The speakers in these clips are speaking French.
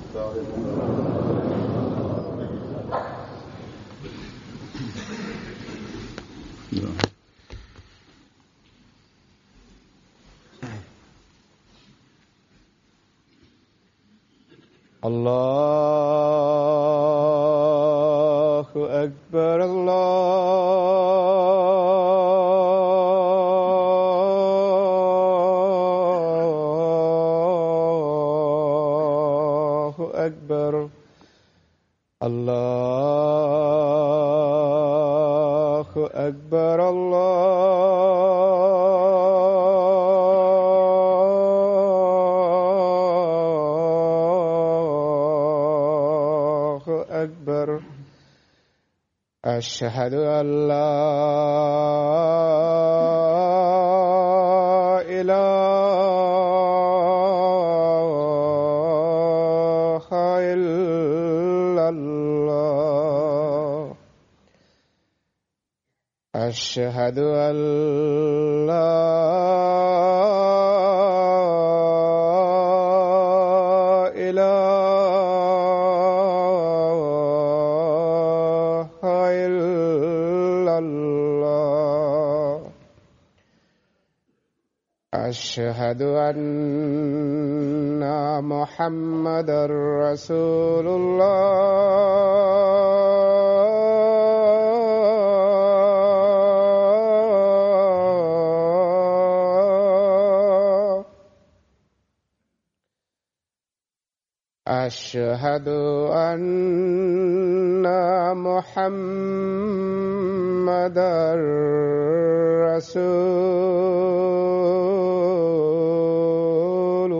الله أكبر الله أكبر الله أكبر الله أكبر أشهد أن لا إله إلا الله أشهد أن لا إله إلا الله أشهد أن محمدا رسول الله أشهد أن محمدا رسول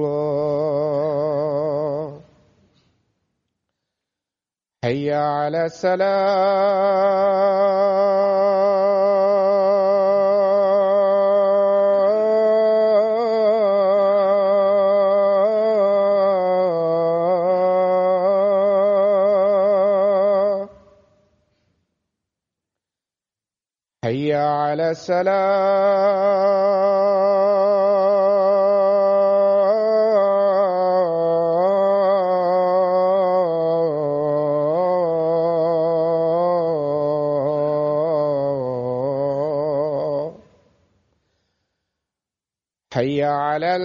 الله حي على الصلاة حي على الصلاة حي على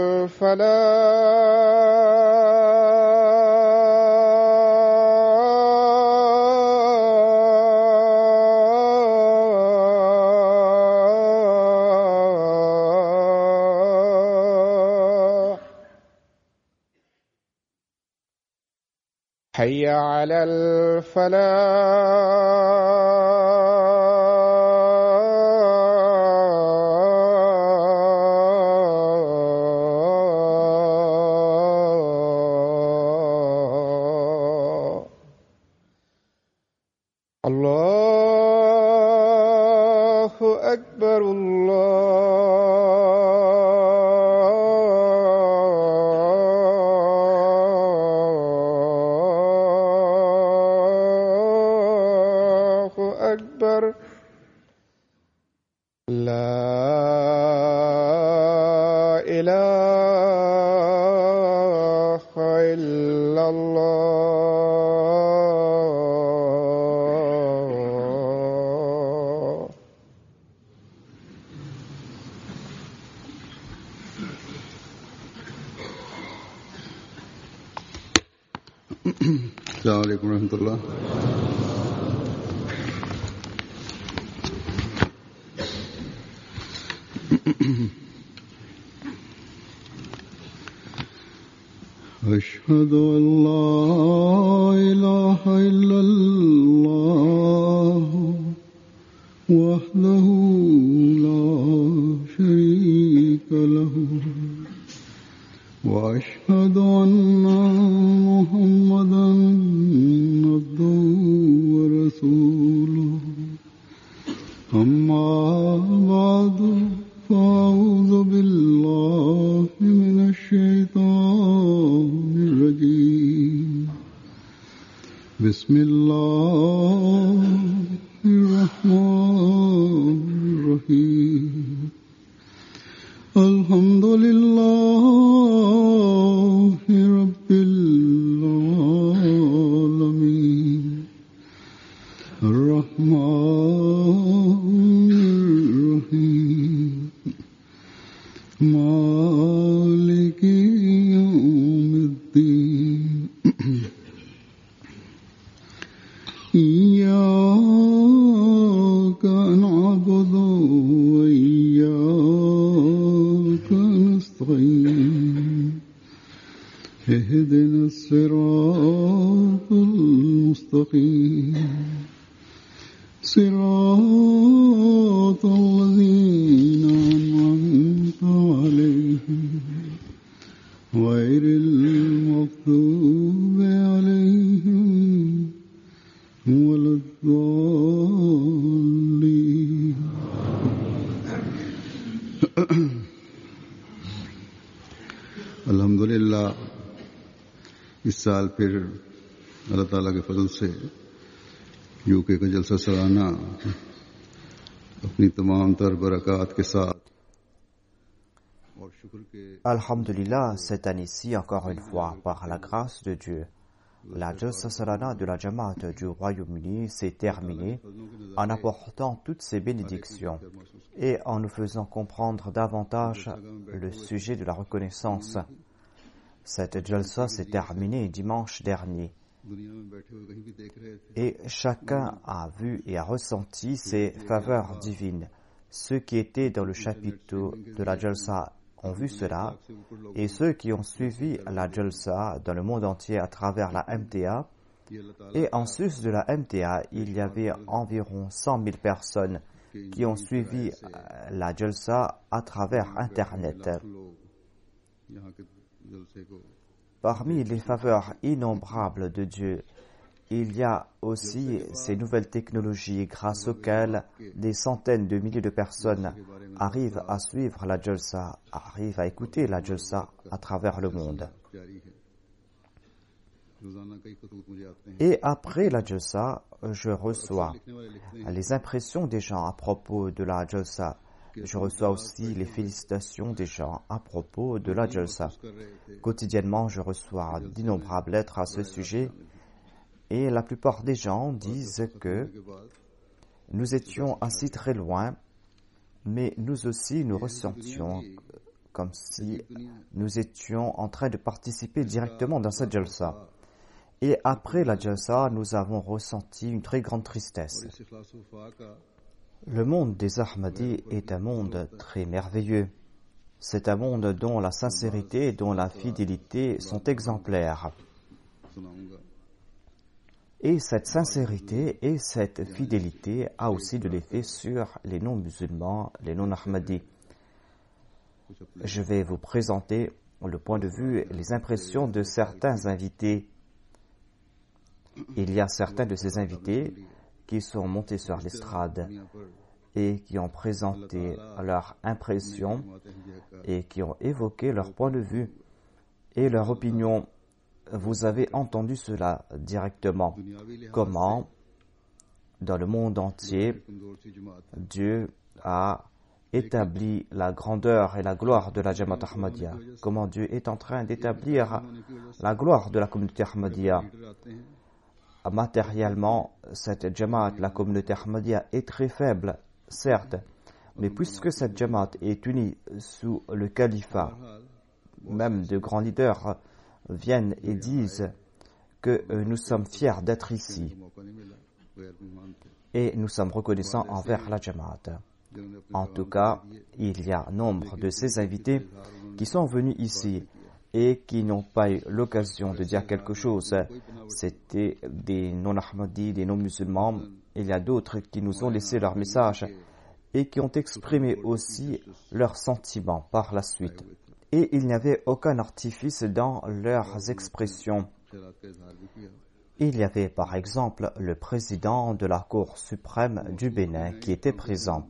الفلاح حي على الفلاح الله أكبر الله أكبر لا إله إلا الله السلام عليكم ورحمة الله. أشهد أن لا إله إلا الله وحده لا شريك له وأشهد أن محمدا عبده ورسوله أما بعد فأعوذ بالله من الشيطان الرجيم بسم الله الرحمن الرحيم الحمد لله رب العالمين اهدنا الصراط المستقيم صراط الذين أنعمت عليهم غير المغضوب عليهم ولا الضالين. अल्हम्दुलिल्लाह इस साल फिर अल्लाह ताला के फजल से यूके का जलसा सालाना अपनी तमाम तर बरक़ात के साथ और शुक्र के Alhamdulillah, cette année-ci, encore une fois, par la grâce de Dieu, la Jalsa Salana de la Jamaat du Royaume-Uni s'est terminée en apportant toutes ses bénédictions et en nous faisant comprendre davantage le sujet de la reconnaissance. Cette Jalsa s'est terminée dimanche dernier et chacun a vu et a ressenti ses faveurs divines. Ceux qui étaient dans le chapitre de la Jalsa ont vu cela, et ceux qui ont suivi la Jalsa dans le monde entier à travers la MTA, et en sus de la MTA, il y avait environ 100 000 personnes qui ont suivi la Jalsa à travers Internet. Parmi les faveurs innombrables de Dieu, il y a aussi ces nouvelles technologies grâce auxquelles des centaines de milliers de personnes arrivent à suivre la Jalsa, arrivent à écouter la Jalsa à travers le monde. Et après la Jalsa, je reçois les impressions des gens à propos de la Jalsa. Je reçois aussi les félicitations des gens à propos de la Jalsa. Quotidiennement, je reçois d'innombrables lettres à ce sujet. Et la plupart des gens disent que nous étions ainsi très loin, mais nous aussi nous ressentions comme si nous étions en train de participer directement dans cette Jalsa. Et après la Jalsa, nous avons ressenti une très grande tristesse. Le monde des Ahmadis est un monde très merveilleux. C'est un monde dont la sincérité et dont la fidélité sont exemplaires. Et cette sincérité et cette fidélité a aussi de l'effet sur les non-musulmans, les non-ahmadis. Je vais vous présenter le point de vue et les impressions de certains invités. Il y a certains de ces invités qui sont montés sur l'estrade et qui ont présenté leurs impressions et qui ont évoqué leur point de vue et leur opinion. Vous avez entendu cela directement. Comment, dans le monde entier, Dieu a établi la grandeur et la gloire de la Jamaat Ahmadiyya. Comment Dieu est en train d'établir la gloire de la communauté Ahmadiyya. Matériellement, cette Jamaat, la communauté Ahmadiyya, est très faible, certes, mais puisque cette Jamaat est unie sous le califat, même de grands leaders viennent et disent que nous sommes fiers d'être ici et nous sommes reconnaissants envers la Jamaat. En tout cas, il y a nombre de ces invités qui sont venus ici et qui n'ont pas eu l'occasion de dire quelque chose. C'était des non-ahmadis, des non-musulmans. Il y a d'autres qui nous ont laissé leur message et qui ont exprimé aussi leurs sentiments par la suite. Et il n'y avait aucun artifice dans leurs expressions. Il y avait par exemple le président de la Cour suprême du Bénin qui était présent.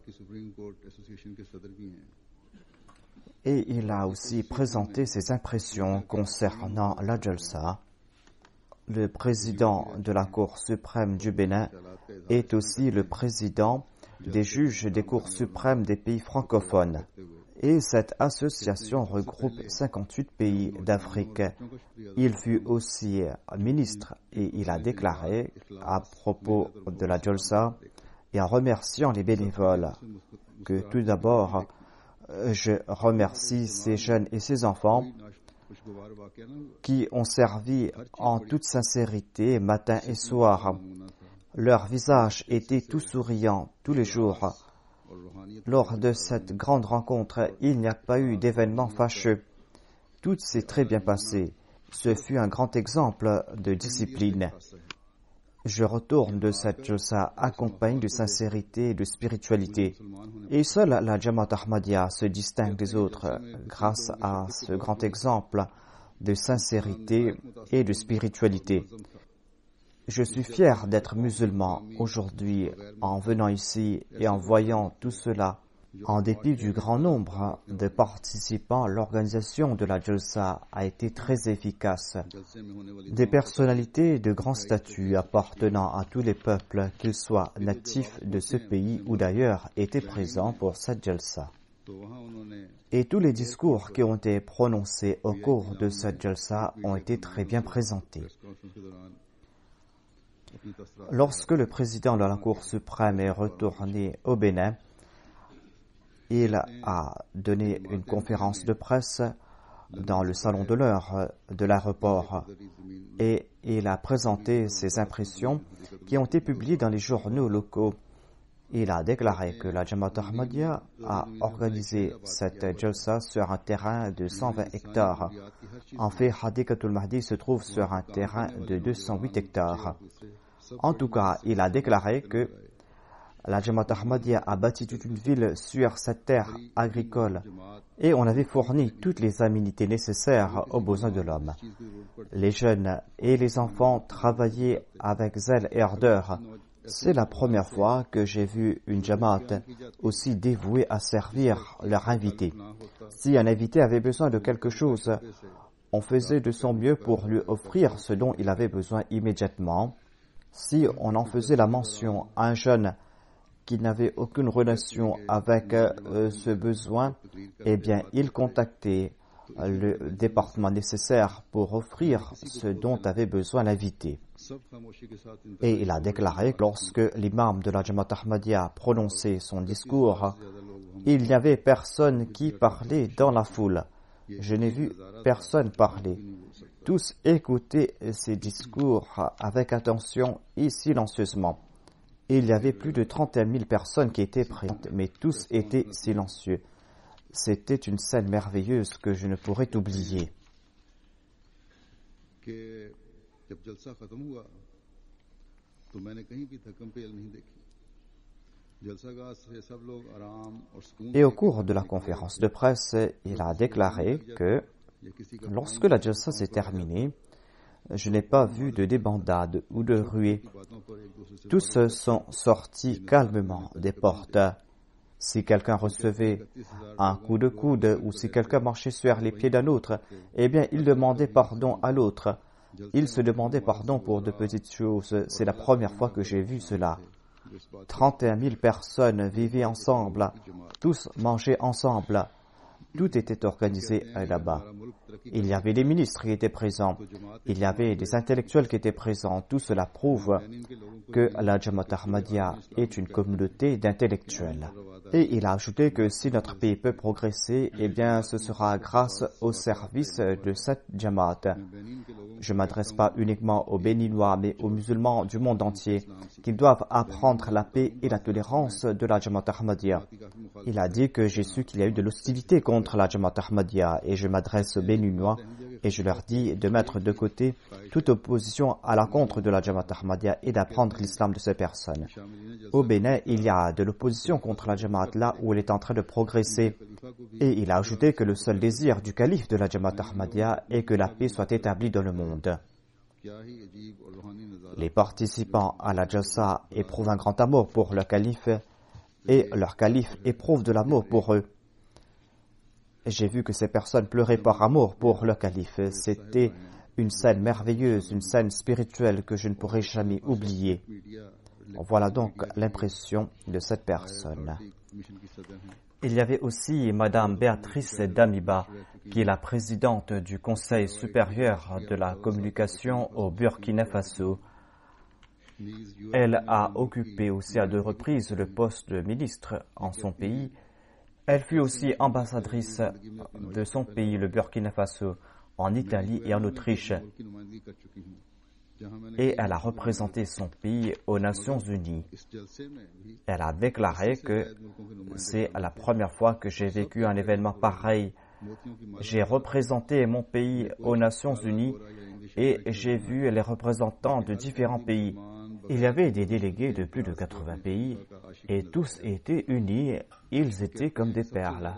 Et il a aussi présenté ses impressions concernant la Jalsa. Le président de la Cour suprême du Bénin est aussi le président des juges des cours suprêmes des pays francophones. Et cette association regroupe 58 pays d'Afrique. Il fut aussi ministre et il a déclaré à propos de la Jalsa et en remerciant les bénévoles que tout d'abord je remercie ces jeunes et ces enfants qui ont servi en toute sincérité matin et soir. Leur visage était tout souriant tous les jours. Lors de cette grande rencontre, il n'y a pas eu d'événement fâcheux. Tout s'est très bien passé Ce fut un grand exemple de discipline. Je retourne de cette jalsa accompagnée de sincérité et de spiritualité. Et seule la Jamaat Ahmadiyya se distingue des autres grâce à ce grand exemple de sincérité et de spiritualité. Je suis fier d'être musulman aujourd'hui en venant ici et en voyant tout cela. En dépit du grand nombre de participants, l'organisation de la Jalsa a été très efficace. Des personnalités de grand statut appartenant à tous les peuples, qu'ils soient natifs de ce pays ou d'ailleurs, étaient présents pour cette Jalsa. Et tous les discours qui ont été prononcés au cours de cette Jalsa ont été très bien présentés. Lorsque le président de la Cour suprême est retourné au Bénin, il a donné une conférence de presse dans le salon d'honneur de l'aéroport et il a présenté ses impressions qui ont été publiées dans les journaux locaux. Il a déclaré que la Jamaat Ahmadiyya a organisé cette Jalsa sur un terrain de 120 hectares. En fait, Hadikatul Mahdi se trouve sur un terrain de 208 hectares. En tout cas, il a déclaré que la Jamaat Ahmadiyya a bâti toute une ville sur cette terre agricole et on avait fourni toutes les aménités nécessaires aux besoins de l'homme. Les jeunes et les enfants travaillaient avec zèle et ardeur. C'est la première fois que j'ai vu une Jamaat aussi dévouée à servir leurs invités. Si un invité avait besoin de quelque chose, on faisait de son mieux pour lui offrir ce dont il avait besoin immédiatement. Si on en faisait la mention à un jeune qui n'avait aucune relation avec ce besoin, eh bien, il contactait le département nécessaire pour offrir ce dont avait besoin l'invité. Et il a déclaré que lorsque l'imam de la Jamaat Ahmadiyya prononçait son discours, il n'y avait personne qui parlait dans la foule. Je n'ai vu personne parler. Tous écoutaient ces discours avec attention et silencieusement. Il y avait plus de 31 000 personnes qui étaient présentes, mais tous étaient silencieux. C'était une scène merveilleuse que je ne pourrais oublier. Et au cours de la conférence de presse, il a déclaré que lorsque la Jalsa s'est terminée, je n'ai pas vu de débandade ou de ruée. Tous sont sortis calmement des portes. Si quelqu'un recevait un coup de coude ou si quelqu'un marchait sur les pieds d'un autre, eh bien, il demandait pardon à l'autre. Il se demandait pardon pour de petites choses. C'est la première fois que j'ai vu cela. 31 000 personnes vivaient ensemble. Tous mangeaient ensemble. Tout était organisé là-bas. Il y avait des ministres qui étaient présents. Il y avait des intellectuels qui étaient présents. Tout cela prouve que la Jamaat Ahmadiyya est une communauté d'intellectuels. Et il a ajouté que si notre pays peut progresser, eh bien, ce sera grâce au service de cette Jamaat. Je ne m'adresse pas uniquement aux Béninois, mais aux musulmans du monde entier, qui doivent apprendre la paix et la tolérance de la Jamaat Ahmadiyya. Il a dit que j'ai su qu'il y a eu de l'hostilité contre la Jamaat Ahmadiyya, et je m'adresse aux Béninois et je leur dis de mettre de côté toute opposition à l'encontre de la Jamaat Ahmadiyya et d'apprendre l'islam de ces personnes. Au Bénin, il y a de l'opposition contre la Jamaat là où elle est en train de progresser. Et il a ajouté que le seul désir du calife de la Jamaat Ahmadiyya est que la paix soit établie dans le monde. Les participants à la Jalsa éprouvent un grand amour pour le calife et leur calife éprouve de l'amour pour eux. J'ai vu que ces personnes pleuraient par amour pour le calife. C'était une scène merveilleuse, une scène spirituelle que je ne pourrai jamais oublier. Voilà donc l'impression de cette personne. Il y avait aussi Madame Béatrice Damiba, qui est la présidente du Conseil supérieur de la communication au Burkina Faso. Elle a occupé aussi à 2 reprises le poste de ministre en son pays. Elle fut aussi ambassadrice de son pays, le Burkina Faso, en Italie et en Autriche. Et elle a représenté son pays aux Nations Unies. Elle a déclaré que c'est la première fois que j'ai vécu un événement pareil J'ai représenté mon pays aux Nations Unies et j'ai vu les représentants de différents pays. Il y avait des délégués de plus de 80 pays et tous étaient unis, ils étaient comme des perles.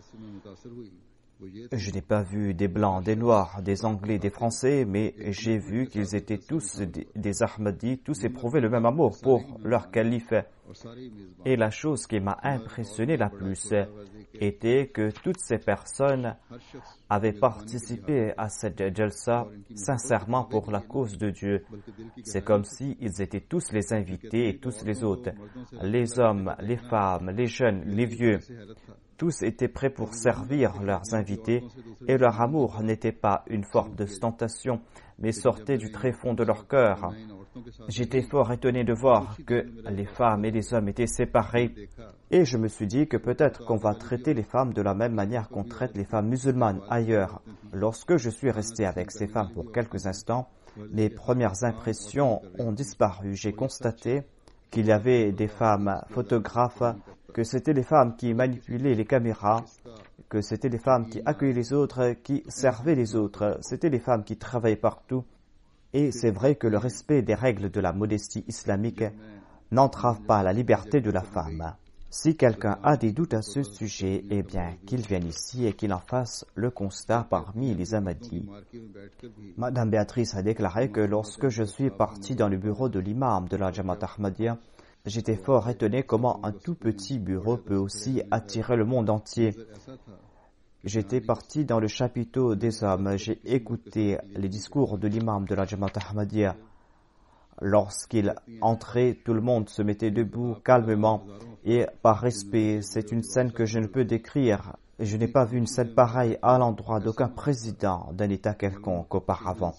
Je n'ai pas vu des Blancs, des Noirs, des Anglais, des Français, mais j'ai vu qu'ils étaient tous des Ahmadis, tous éprouvaient le même amour pour leur calife. Et la chose qui m'a impressionné la plus était que toutes ces personnes avaient participé à cette jalsa sincèrement pour la cause de Dieu. C'est comme s'ils étaient tous les invités et tous les autres, les hommes, les femmes, les jeunes, les vieux. Tous étaient prêts pour servir leurs invités et leur amour n'était pas une forme d'ostentation, mais sortait du tréfonds de leur cœur. J'étais fort étonné de voir que les femmes et les hommes étaient séparés et je me suis dit que peut-être qu'on va traiter les femmes de la même manière qu'on traite les femmes musulmanes ailleurs. Lorsque je suis resté avec ces femmes pour quelques instants, mes premières impressions ont disparu. J'ai constaté qu'il y avait des femmes photographes, que c'était les femmes qui manipulaient les caméras, que c'était les femmes qui accueillaient les autres, qui servaient les autres, c'était les femmes qui travaillaient partout. Et c'est vrai que le respect des règles de la modestie islamique n'entrave pas la liberté de la femme. Si quelqu'un a des doutes à ce sujet, eh bien, qu'il vienne ici et qu'il en fasse le constat parmi les Ahmadis. Madame Béatrice a déclaré que lorsque je suis parti dans le bureau de l'imam de la Jamaat Ahmadiyya, j'étais fort étonné comment un tout petit bureau peut aussi attirer le monde entier. J'étais parti dans le chapiteau des hommes, j'ai écouté les discours de l'imam de la Jamaat Ahmadiyya. Lorsqu'il entrait, tout le monde se mettait debout calmement et par respect. C'est une scène que je ne peux décrire. Je n'ai pas vu une scène pareille à l'endroit d'aucun président d'un État quelconque auparavant.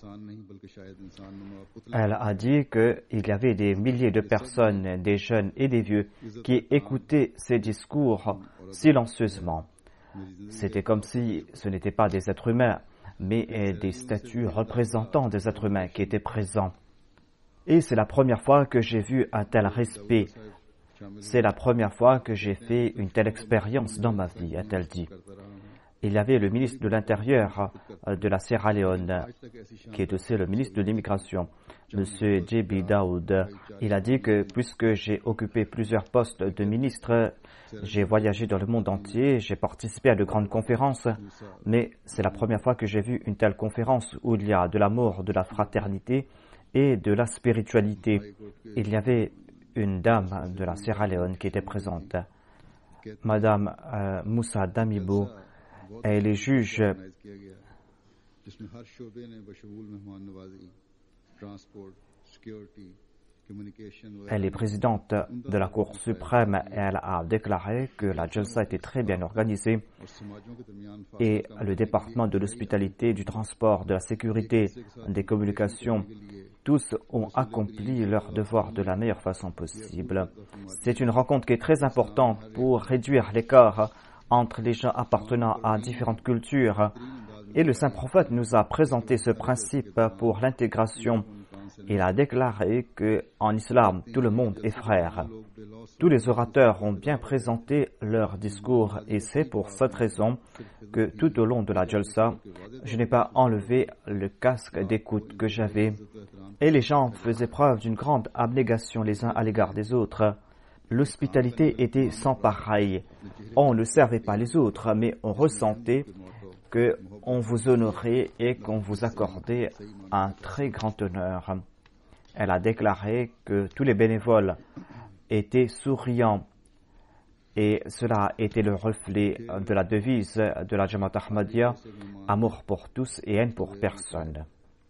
Elle a dit qu'il y avait des milliers de personnes, des jeunes et des vieux, qui écoutaient ces discours silencieusement. C'était comme si ce n'étaient pas des êtres humains, mais des statues représentant des êtres humains qui étaient présents. Et c'est la première fois que j'ai vu un tel respect. C'est la première fois que j'ai fait une telle expérience dans ma vie, a-t-elle dit. Il y avait le ministre de l'Intérieur de la Sierra Leone, qui est aussi le ministre de l'Immigration, M. J.B. Daoud. Il a dit que puisque j'ai occupé plusieurs postes de ministre, j'ai voyagé dans le monde entier, j'ai participé à de grandes conférences, mais c'est la première fois que j'ai vu une telle conférence où il y a de l'amour, de la fraternité et de la spiritualité. Il y avait une dame de la Sierra Leone qui était présente, Madame Moussa Damibou. Elle est juge. Elle est présidente de la Cour suprême et elle a déclaré que la Jalsa était très bien organisée et le département de l'hospitalité, du transport, de la sécurité, des communications, tous ont accompli leur devoir de la meilleure façon possible. C'est une rencontre qui est très importante pour réduire l'écart entre les gens appartenant à différentes cultures. Et le Saint Prophète nous a présenté ce principe pour l'intégration. Il a déclaré qu'en islam, tout le monde est frère. Tous les orateurs ont bien présenté leur discours et c'est pour cette raison que tout au long de la Jalsa, je n'ai pas enlevé le casque d'écoute que j'avais et les gens faisaient preuve d'une grande abnégation les uns à l'égard des autres. L'hospitalité était sans pareil. On ne servait pas les autres, mais on ressentait qu'on vous honorait et qu'on vous accordait un très grand honneur. Elle a déclaré que tous les bénévoles étaient souriants et cela était le reflet de la devise de la Jamaat Ahmadiyya, amour pour tous et haine pour personne.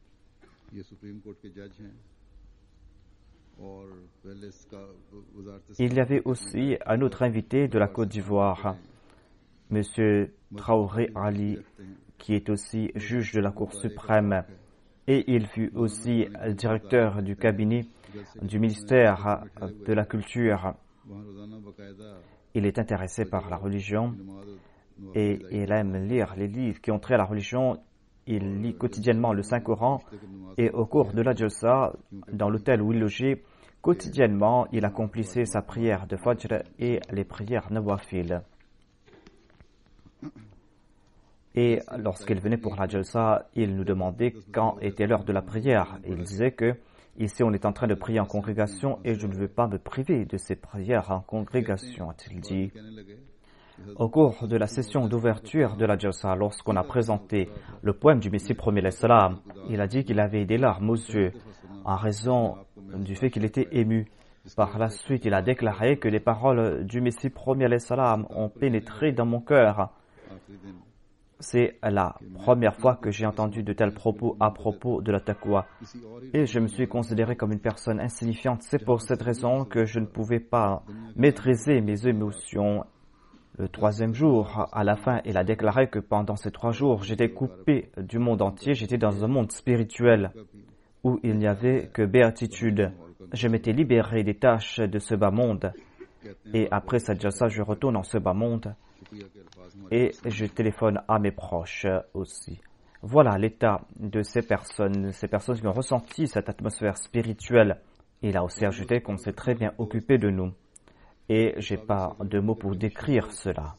Il y avait aussi un autre invité de la Côte d'Ivoire, M. Traoré Ali, qui est aussi juge de la Cour suprême, et il fut aussi directeur du cabinet du ministère de la Culture. Il est intéressé par la religion et il aime lire les livres qui ont trait à la religion. Il lit quotidiennement le Saint-Coran et au cours de la Jalsa, dans l'hôtel où il logeait, quotidiennement, il accomplissait sa prière de Fajr et les prières Nawafil. Et lorsqu'il venait pour la jalsa, il nous demandait quand était l'heure de la prière. Il disait que ici on est en train de prier en congrégation et je ne veux pas me priver de ces prières en congrégation, a-t-il dit. Au cours de la session d'ouverture de la jalsa, lorsqu'on a présenté le poème du Messie premier salam, il a dit qu'il avait des larmes aux yeux en raison du fait qu'il était ému. Par la suite, il a déclaré que les paroles du Messie premier salam ont pénétré dans mon cœur. C'est la première fois que j'ai entendu de tels propos à propos de la taqwa. Et je me suis considéré comme une personne insignifiante. C'est pour cette raison que je ne pouvais pas maîtriser mes émotions. Le 3e jour, à la fin, il a déclaré que pendant ces 3 jours, j'étais coupé du monde entier. J'étais dans un monde spirituel où il n'y avait que béatitude. Je m'étais libéré des tâches de ce bas monde. Et après cette jalsa, je retourne dans ce bas monde. Et je téléphone à mes proches aussi. Voilà l'état de ces personnes qui ont ressenti cette atmosphère spirituelle. Il a aussi ajouté qu'on s'est très bien occupé de nous. Et j'ai pas de mots pour décrire cela.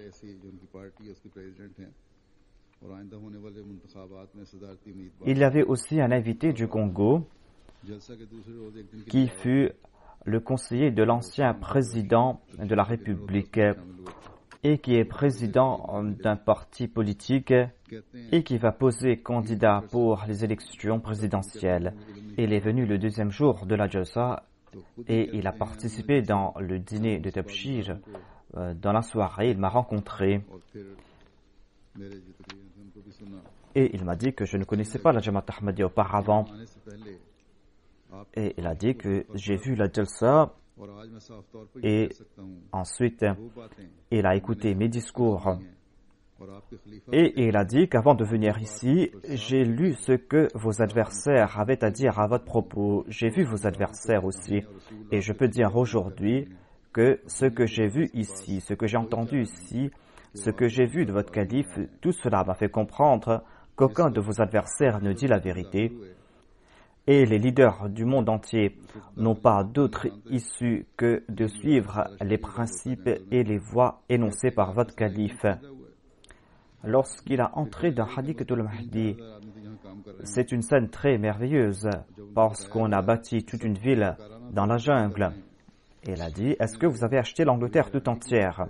Il y avait aussi un invité du Congo qui fut le conseiller de l'ancien président de la République et qui est président d'un parti politique et qui va poser candidat pour les élections présidentielles. Il est venu le 2e jour de la jalsa et il a participé dans le dîner de Tabshir. Dans la soirée, il m'a rencontré et il m'a dit que je ne connaissais pas la Jamaat Ahmadiyya auparavant. Et il a dit que j'ai vu la jalsa et ensuite il a écouté mes discours. Et il a dit qu'avant de venir ici, j'ai lu ce que vos adversaires avaient à dire à votre propos. J'ai vu vos adversaires aussi. Et je peux dire aujourd'hui que ce que j'ai vu ici, ce que j'ai entendu ici, ce que j'ai vu de votre calife, tout cela m'a fait comprendre qu'aucun de vos adversaires ne dit la vérité. Et les leaders du monde entier n'ont pas d'autre issue que de suivre les principes et les voies énoncées par votre calife. Lorsqu'il a entré dans Hadikatul Mahdi, c'est une scène très merveilleuse parce qu'on a bâti toute une ville dans la jungle. Et il a dit, est-ce que vous avez acheté l'Angleterre tout entière?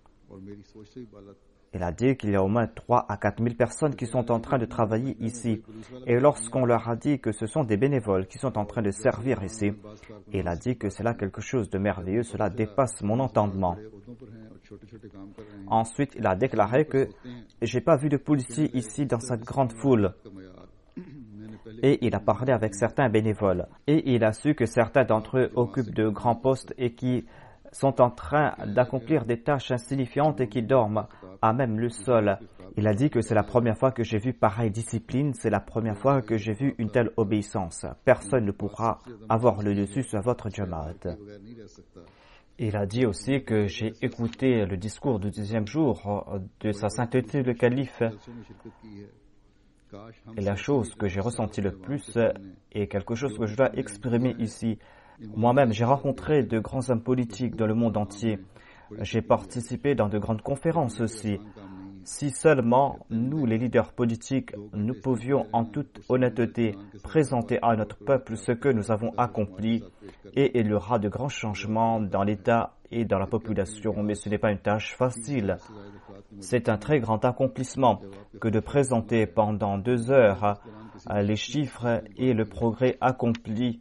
Il a dit qu'il y a au moins 3 à 4 000 personnes qui sont en train de travailler ici. Et lorsqu'on leur a dit que ce sont des bénévoles qui sont en train de servir ici, il a dit que c'est là quelque chose de merveilleux, cela dépasse mon entendement. Ensuite, il a déclaré que j'ai pas vu de policiers ici dans cette grande foule. Et il a parlé avec certains bénévoles. Et il a su que certains d'entre eux occupent de grands postes et qui sont en train d'accomplir des tâches insignifiantes et qui dorment à même le sol. Il a dit que c'est la première fois que j'ai vu pareille discipline, c'est la première fois que j'ai vu une telle obéissance. Personne ne pourra avoir le dessus sur votre Jamaat. Il a dit aussi que j'ai écouté le discours du 10e jour de sa sainteté le calife. Et la chose que j'ai ressentie le plus est quelque chose que je dois exprimer ici. Moi-même, j'ai rencontré de grands hommes politiques dans le monde entier. J'ai participé dans de grandes conférences aussi. Si seulement nous, les leaders politiques, nous pouvions en toute honnêteté présenter à notre peuple ce que nous avons accompli, et il y aura de grands changements dans l'État et dans la population, mais ce n'est pas une tâche facile. C'est un très grand accomplissement que de présenter pendant 2 heures les chiffres et le progrès accompli.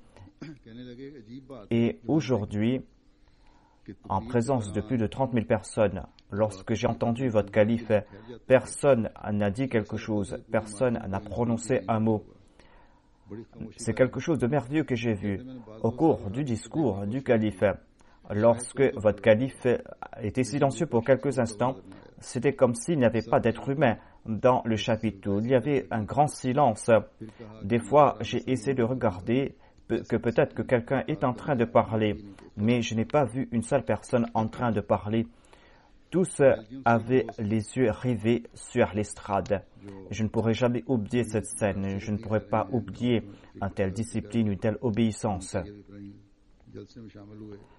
Et aujourd'hui, en présence de plus de 30 000 personnes, lorsque j'ai entendu votre calife, personne n'a dit quelque chose, personne n'a prononcé un mot. C'est quelque chose de merveilleux que j'ai vu au cours du discours du calife. Lorsque votre calife était silencieux pour quelques instants, c'était comme s'il n'y avait pas d'être humain dans le chapiteau. Il y avait un grand silence. Des fois, j'ai essayé de regarder que peut-être que quelqu'un est en train de parler, mais je n'ai pas vu une seule personne en train de parler. Tous avaient les yeux rivés sur l'estrade. Je ne pourrai jamais oublier cette scène. Je ne pourrai pas oublier une telle discipline, une telle obéissance.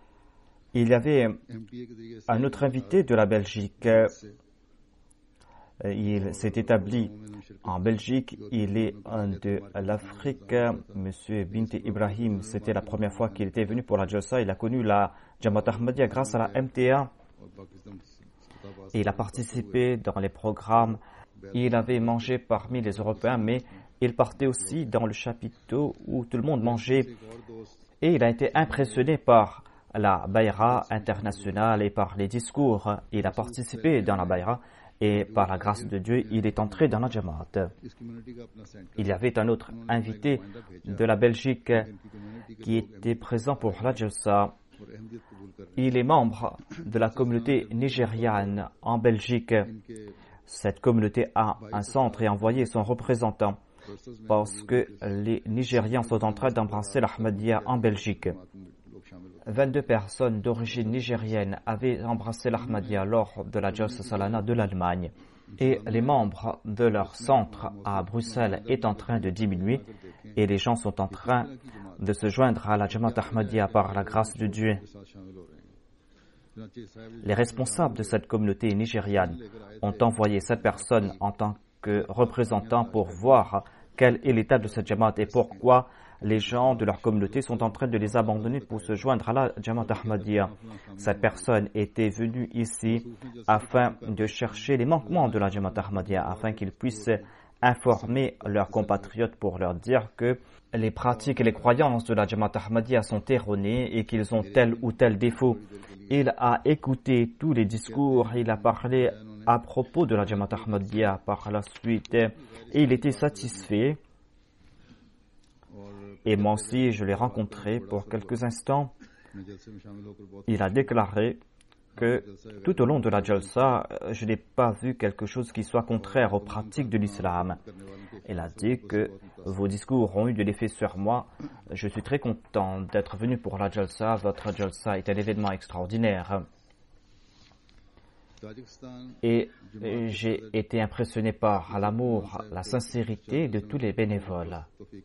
Il y avait un autre invité de la Belgique Il s'est établi en Belgique. Il est de l'Afrique. Monsieur Binti Ibrahim, c'était la première fois qu'il était venu pour la Jalsa. Il a connu la Jamaat Ahmadiyya grâce à la MTA. Et il a participé dans les programmes. Il avait mangé parmi les Européens, mais il partait aussi dans le chapiteau où tout le monde mangeait. Et il a été impressionné par la Bayra internationale et par les discours. Il a participé dans la Bayra et par la grâce de Dieu, il est entré dans la Jamaat. Il y avait un autre invité de la Belgique qui était présent pour la Jalsa. Il est membre de la communauté nigériane en Belgique. Cette communauté a un centre et a envoyé son représentant parce que les Nigérians sont en train d'embrasser l'Ahmadiyya en Belgique. 22 personnes d'origine nigérienne avaient embrassé l'Ahmadiyya lors de la Jalsa Salana de l'Allemagne. Et les membres de leur centre à Bruxelles est en train de diminuer et les gens sont en train de se joindre à la Jamaat Ahmadiyya par la grâce de Dieu. Les responsables de cette communauté nigériane ont envoyé cette personne en tant que représentant pour voir quel est l'état de cette Jamaat et pourquoi les gens de leur communauté sont en train de les abandonner pour se joindre à la Jamaat Ahmadiyya. Cette personne était venue ici afin de chercher les manquements de la Jamaat Ahmadiyya, afin qu'ils puissent informer leurs compatriotes pour leur dire que les pratiques et les croyances de la Jamaat Ahmadiyya sont erronées et qu'ils ont tel ou tel défaut. Il a écouté tous les discours, il a parlé à propos de la Jamaat Ahmadiyya par la suite et il était satisfait. Et moi aussi, je l'ai rencontré pour quelques instants. Il a déclaré que tout au long de la Jalsa, je n'ai pas vu quelque chose qui soit contraire aux pratiques de l'islam. Il a dit que vos discours ont eu de l'effet sur moi. Je suis très content d'être venu pour la Jalsa. Votre Jalsa est un événement extraordinaire. Et j'ai été impressionné par l'amour, la sincérité de tous les bénévoles.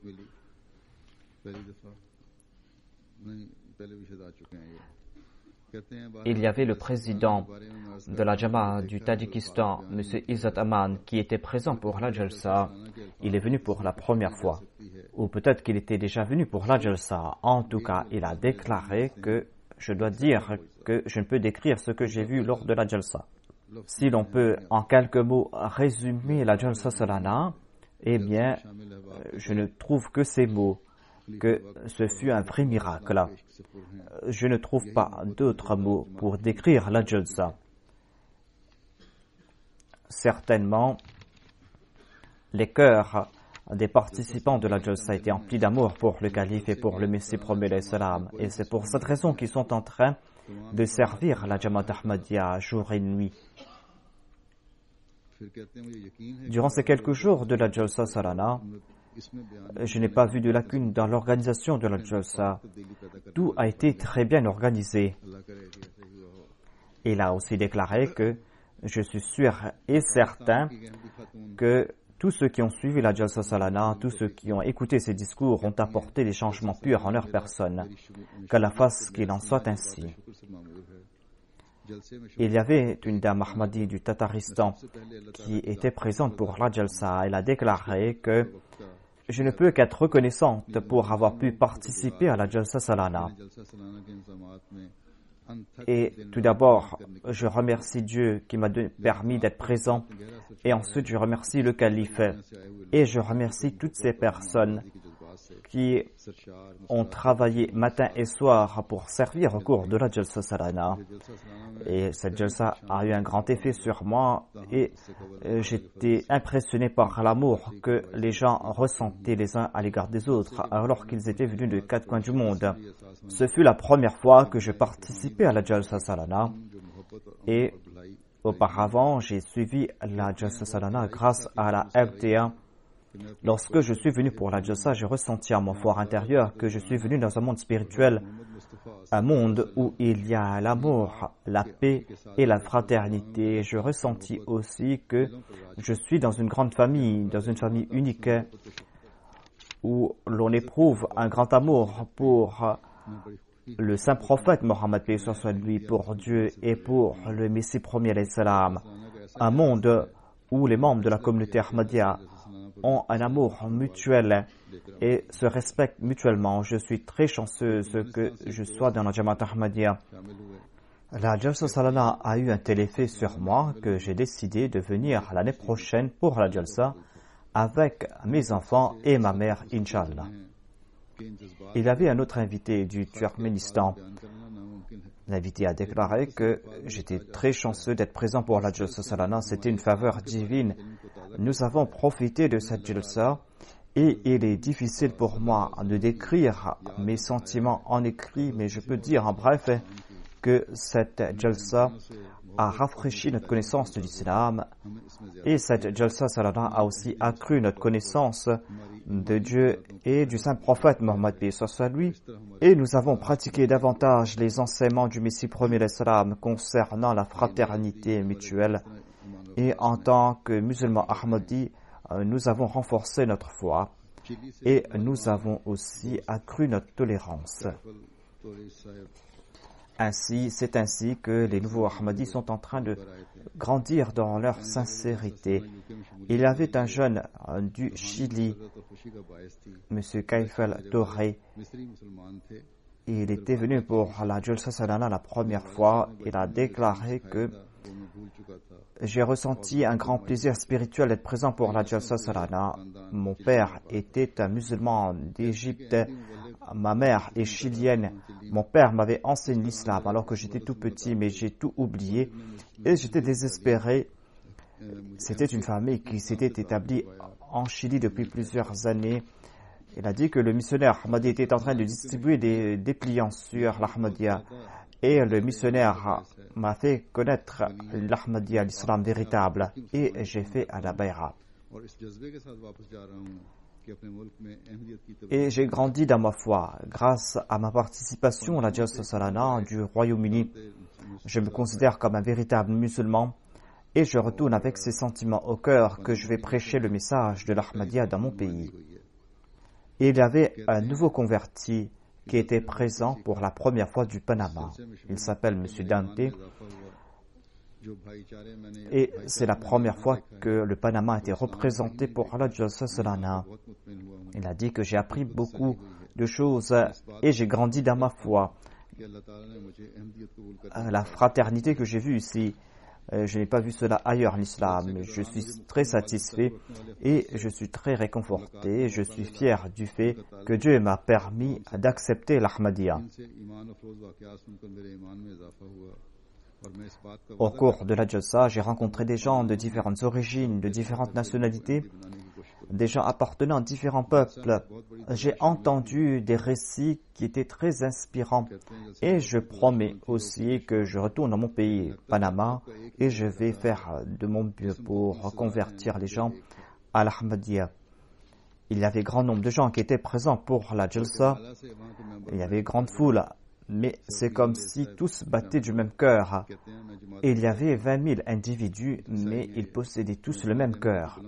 Il y avait le président de la Jamaat du Tadjikistan, M. Izzat Aman, qui était présent pour la Jalsa. Il est venu pour la première fois. Ou peut-être qu'il était déjà venu pour la Jalsa. En tout cas, il a déclaré que je dois dire que je ne peux décrire ce que j'ai vu lors de la Jalsa. Si l'on peut en quelques mots résumer la Jalsa Salana, eh bien, je ne trouve que ces mots, que ce fut un vrai miracle. Je ne trouve pas d'autres mots pour décrire la Jalsa. Certainement, les cœurs des participants de la Jalsa étaient emplis d'amour pour le calife et pour le Messie promis alayhi salam. Et c'est pour cette raison qu'ils sont en train de servir la Jamaat Ahmadiyya jour et nuit. Durant ces quelques jours de la Jalsa Salana, je n'ai pas vu de lacunes dans l'organisation de la Jalsa. Tout a été très bien organisé. Il a aussi déclaré que je suis sûr et certain que tous ceux qui ont suivi la Jalsa Salana, tous ceux qui ont écouté ces discours ont apporté des changements purs en leur personne. Qu'Allah fasse qu'il en soit ainsi. Il y avait une dame Ahmadi du Tataristan qui était présente pour la Jalsa. Elle a déclaré que je ne peux qu'être reconnaissante pour avoir pu participer à la Jalsa Salana. Et tout d'abord, je remercie Dieu qui m'a permis d'être présent. Et ensuite, je remercie le calife. Et je remercie toutes ces personnes qui ont travaillé matin et soir pour servir au cours de la Jalsa Salana. Et cette Jalsa a eu un grand effet sur moi et j'étais impressionné par l'amour que les gens ressentaient les uns à l'égard des autres alors qu'ils étaient venus de 4 coins du monde. Ce fut la première fois que je participais à la Jalsa Salana et auparavant j'ai suivi la Jalsa Salana grâce à la MTA. Lorsque je suis venu pour la Jalsa, j'ai ressenti à mon fort intérieur que je suis venu dans un monde spirituel, un monde où il y a l'amour, la paix et la fraternité. Je ressentis aussi que je suis dans une grande famille, dans une famille unique, où l'on éprouve un grand amour pour le saint prophète Mohammed, paix soit sur lui, pour Dieu et pour le Messie premier alayhi salam. Un monde où les membres de la communauté Ahmadiyya ont un amour mutuel et se respectent mutuellement. Je suis très chanceuse que je sois dans la Jamaat Ahmadiyya. La Jalsa Salana a eu un tel effet sur moi que j'ai décidé de venir l'année prochaine pour la Jalsa avec mes enfants et ma mère, Inch'Allah. Il y avait un autre invité du Turkménistan. L'invité a déclaré que j'étais très chanceux d'être présent pour la Jalsa Salana. C'était une faveur divine. Nous avons profité de cette Jalsa et il est difficile pour moi de décrire mes sentiments en écrit, mais je peux dire en bref que cette Jalsa a rafraîchi notre connaissance de l'islam et cette Jalsa Salana a aussi accru notre connaissance de Dieu et du saint prophète Mohammed lui, et nous avons pratiqué davantage les enseignements du Messie premier l'Islam concernant la fraternité mutuelle, et en tant que musulmans Ahmadis, nous avons renforcé notre foi et nous avons aussi accru notre tolérance. C'est ainsi que les nouveaux Ahmadis sont en train de grandir dans leur sincérité. Il y avait un jeune du Chili, M. Kaifel Torre. Il était venu pour la Jalsa Salana la première fois. Il a déclaré que j'ai ressenti un grand plaisir spirituel d'être présent pour la Jalsa Salana. Mon père était un musulman d'Égypte. Ma mère est chilienne. Mon père m'avait enseigné l'islam alors que j'étais tout petit, mais j'ai tout oublié et j'étais désespéré. C'était une famille qui s'était établie en Chili depuis plusieurs années. Il a dit que le missionnaire Ahmadi était en train de distribuer des dépliants sur l'Ahmadiyya et le missionnaire m'a fait connaître l'Ahmadiyya, l'islam véritable, et j'ai fait à la Bayra. Et j'ai grandi dans ma foi grâce à ma participation à la Jalsa Salana du Royaume-Uni. Je me considère comme un véritable musulman et je retourne avec ces sentiments au cœur que je vais prêcher le message de l'Ahmadiyya dans mon pays. Et il y avait un nouveau converti qui était présent pour la première fois du Panama. Il s'appelle M. Dante. Et c'est la première fois que le Panama a été représenté pour la Jalsa Salana. Il a dit que j'ai appris beaucoup de choses et j'ai grandi dans ma foi. La fraternité que j'ai vue ici, je n'ai pas vu cela ailleurs en islam. Je suis très satisfait et je suis très réconforté. Je suis fier du fait que Dieu m'a permis d'accepter l'Ahmadiyya. Au cours de la Jalsa, j'ai rencontré des gens de différentes origines, de différentes nationalités, des gens appartenant à différents peuples. J'ai entendu des récits qui étaient très inspirants et je promets aussi que je retourne dans mon pays, Panama, et je vais faire de mon mieux pour convertir les gens à l'Ahmadiyya. Il y avait grand nombre de gens qui étaient présents pour la Jalsa. Il y avait grande foule. Mais c'est comme si tous battaient du même cœur. Et il y avait 20 000 individus, mais ils possédaient tous le même cœur.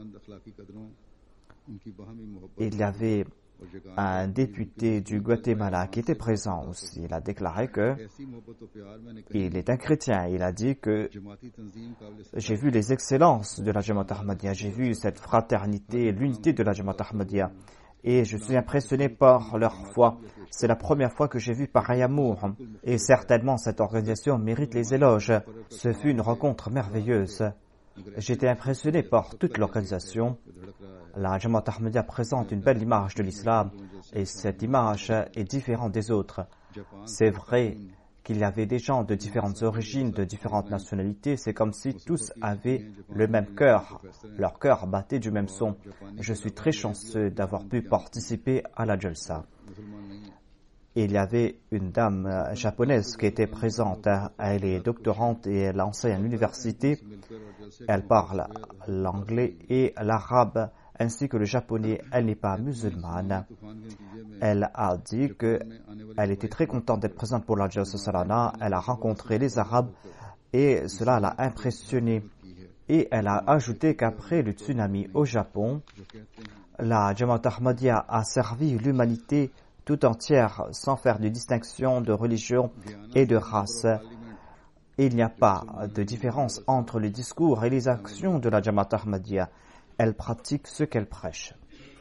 Il y avait un député du Guatemala qui était présent aussi. Il a déclaré qu'il est un chrétien. Il a dit que j'ai vu les excellences de la Jamaat Ahmadiyya, j'ai vu cette fraternité, l'unité de la Jamaat Ahmadiyya. Et je suis impressionné par leur foi. C'est la première fois que j'ai vu pareil amour. Et certainement, cette organisation mérite les éloges. Ce fut une rencontre merveilleuse. J'étais impressionné par toute l'organisation. La Jamaat Ahmadiyya présente une belle image de l'islam. Et cette image est différente des autres. C'est vrai qu'il y avait des gens de différentes origines, de différentes nationalités. C'est comme si tous avaient le même cœur. Leur cœur battait du même son. Je suis très chanceux d'avoir pu participer à la Jalsa. Il y avait une dame japonaise qui était présente. Elle est doctorante et elle enseigne à l'université. Elle parle l'anglais et l'arabe ainsi que le japonais. Elle n'est pas musulmane. Elle a dit qu'elle était très contente d'être présente pour la Jalsa Salana. Elle a rencontré les Arabes et cela l'a impressionnée. Et elle a ajouté qu'après le tsunami au Japon, la Jamaat Ahmadiyya a servi l'humanité tout entière sans faire de distinction de religion et de race. Il n'y a pas de différence entre le discours et les actions de la Jamaat Ahmadiyya. Elle pratique ce qu'elle prêche.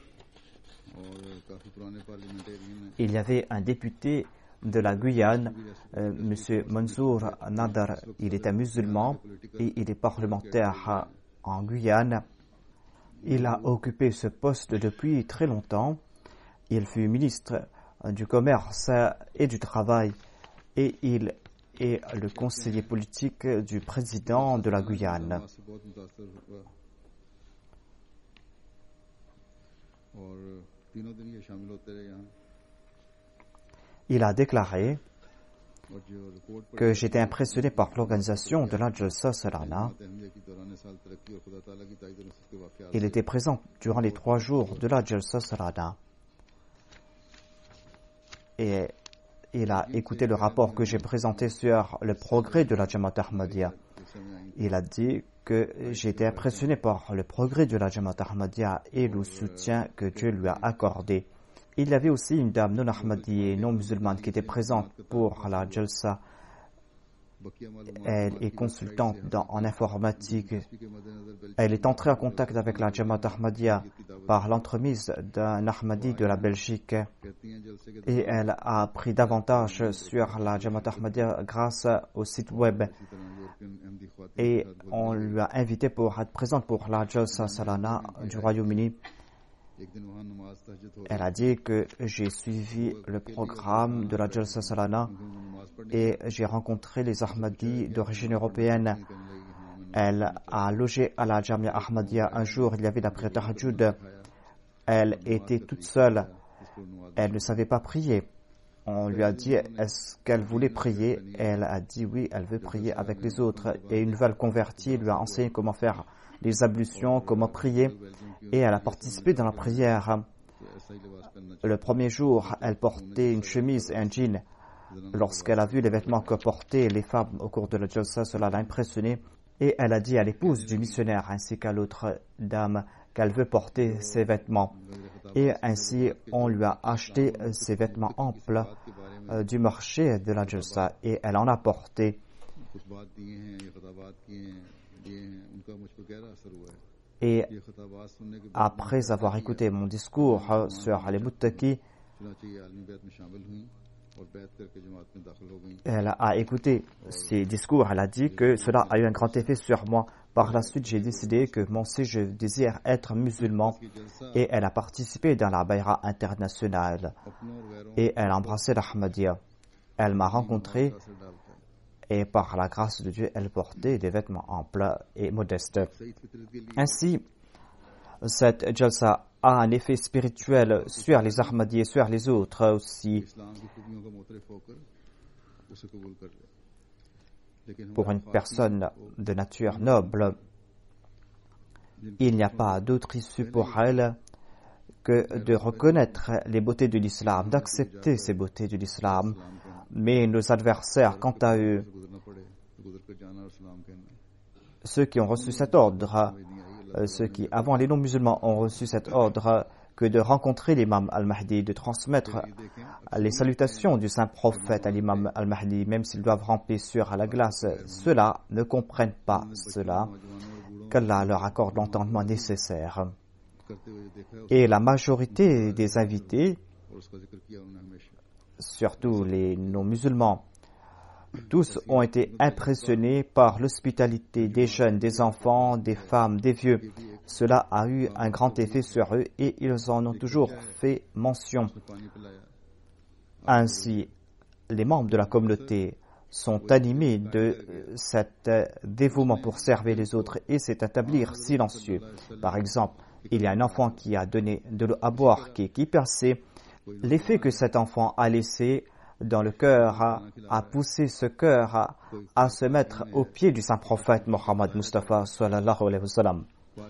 Il y avait un député de la Guyane, M. Mansour Nadar. Il est un musulman et il est parlementaire en Guyane. Il a occupé ce poste depuis très longtemps. Il fut ministre du Commerce et du Travail et il est le conseiller politique du président de la Guyane. Il a déclaré que j'étais impressionné par l'organisation de la Jalsa Salana. Il était présent durant les 3 jours de la Jalsa Salana. Et il a écouté le rapport que j'ai présenté sur le progrès de la Jamaat Ahmadiyya. Il a dit que j'étais impressionné par le progrès de la Jamaat Ahmadiyya et le soutien que Dieu lui a accordé. Il y avait aussi une dame non ahmadiyya, non musulmane, qui était présente pour la Jalsa. Elle est consultante en informatique. Elle est entrée en contact avec la Jamaat Ahmadiyya par l'entremise d'un Ahmadi de la Belgique. Et elle a appris davantage sur la Jamaat Ahmadiyya grâce au site web. Et on lui a invité pour être présente pour la Jalsa Salana du Royaume-Uni. Elle a dit que j'ai suivi le programme de la Jalsa Salana et j'ai rencontré les Ahmadis d'origine européenne. Elle a logé à la Jamia Ahmadiyya. Un jour, il y avait la prière Tahajjud. Elle était toute seule. Elle ne savait pas prier. On lui a dit est-ce qu'elle voulait prier. Elle a dit oui, elle veut prier avec les autres. Et une nouvelle convertie lui a enseigné comment faire les ablutions, comment prier. Et elle a participé dans la prière. Le premier jour, elle portait une chemise et un jean. Lorsqu'elle a vu les vêtements que portaient les femmes au cours de la Jalsa, cela l'a impressionnée. Et elle a dit à l'épouse du missionnaire ainsi qu'à l'autre dame qu'elle veut porter ces vêtements. Et ainsi, on lui a acheté ces vêtements amples du marché de la Jalsa et elle en a porté. Et après avoir écouté mon discours sur les Muttaqi, elle a écouté ces discours. Elle a dit que cela a eu un grand effet sur moi. Par la suite, j'ai décidé que moi aussi je désire être musulman et elle a participé dans la Bayra internationale et elle a embrassé l'Ahmadiyya. Elle m'a rencontré et par la grâce de Dieu, elle portait des vêtements amples et modestes. Ainsi, cette Jalsa a un effet spirituel sur les Ahmadis et sur les autres aussi. Pour une personne de nature noble, il n'y a pas d'autre issue pour elle que de reconnaître les beautés de l'islam, d'accepter ces beautés de l'islam. Mais nos adversaires, quant à eux, ceux qui ont reçu cet ordre, ceux qui, avant les non-musulmans, ont reçu cet ordre que de rencontrer l'imam al-Mahdi, de transmettre les salutations du saint prophète à l'imam al-Mahdi, même s'ils doivent ramper sur la glace, ceux-là ne comprennent pas cela, qu'Allah leur accorde l'entendement nécessaire. Et la majorité des invités, surtout les non-musulmans, tous ont été impressionnés par l'hospitalité des jeunes, des enfants, des femmes, des vieux. Cela a eu un grand effet sur eux et ils en ont toujours fait mention. Ainsi, les membres de la communauté sont animés de cet dévouement pour servir les autres et c'est établir silencieux. Par exemple, il y a un enfant qui a donné de l'eau à boire, qui est percé. L'effet que cet enfant a laissé dans le cœur a poussé ce cœur à se mettre au pied du saint prophète Mohammed Mustafa sallallahu alayhi wa sallam.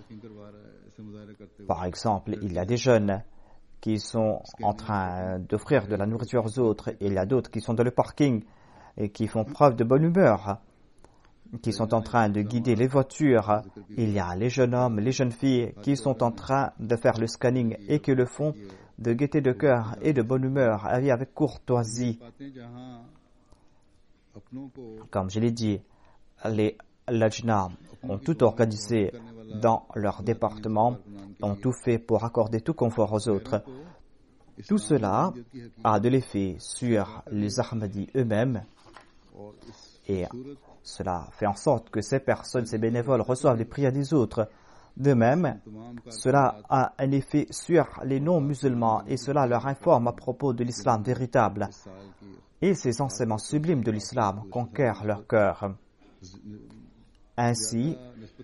Par exemple, il y a des jeunes qui sont en train d'offrir de la nourriture aux autres et il y a d'autres qui sont dans le parking et qui font preuve de bonne humeur, qui sont en train de guider les voitures. Il y a les jeunes hommes, les jeunes filles qui sont en train de faire le scanning et qui le font de gaieté de cœur et de bonne humeur, avec courtoisie. Comme je l'ai dit, les lajna ont tout organisé dans leur département, ont tout fait pour accorder tout confort aux autres. Tout cela a de l'effet sur les Ahmadis eux-mêmes et cela fait en sorte que ces personnes, ces bénévoles reçoivent les prières des autres. De même, cela a un effet sur les non-musulmans et cela leur informe à propos de l'islam véritable. Et ces enseignements sublimes de l'islam conquièrent leur cœur. Ainsi,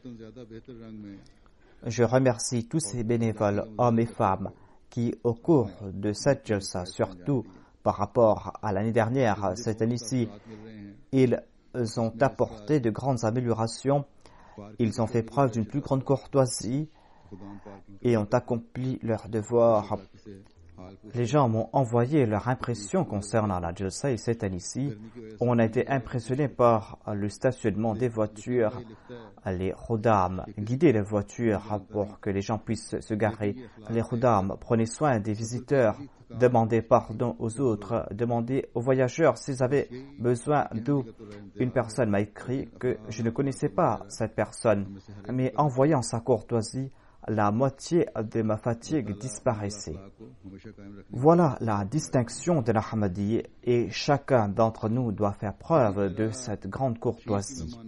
je remercie tous ces bénévoles, hommes et femmes, qui, au cours de cette jalsa, surtout par rapport à l'année dernière, cette année-ci, ils ont apporté de grandes améliorations. Ils ont fait preuve d'une plus grande courtoisie et ont accompli leur devoir. Les gens m'ont envoyé leur impression concernant la jalsa et cette année-ci. On a été impressionnés par le stationnement des voitures, les khuddam guidaient les voitures pour que les gens puissent se garer. Les khuddam prenaient soin des visiteurs, demandaient pardon aux autres, demandaient aux voyageurs s'ils avaient besoin d'eau. Une personne m'a écrit que je ne connaissais pas cette personne, mais en voyant sa courtoisie, la moitié de ma fatigue disparaissait. Voilà la distinction de l'Ahmadi et chacun d'entre nous doit faire preuve de cette grande courtoisie.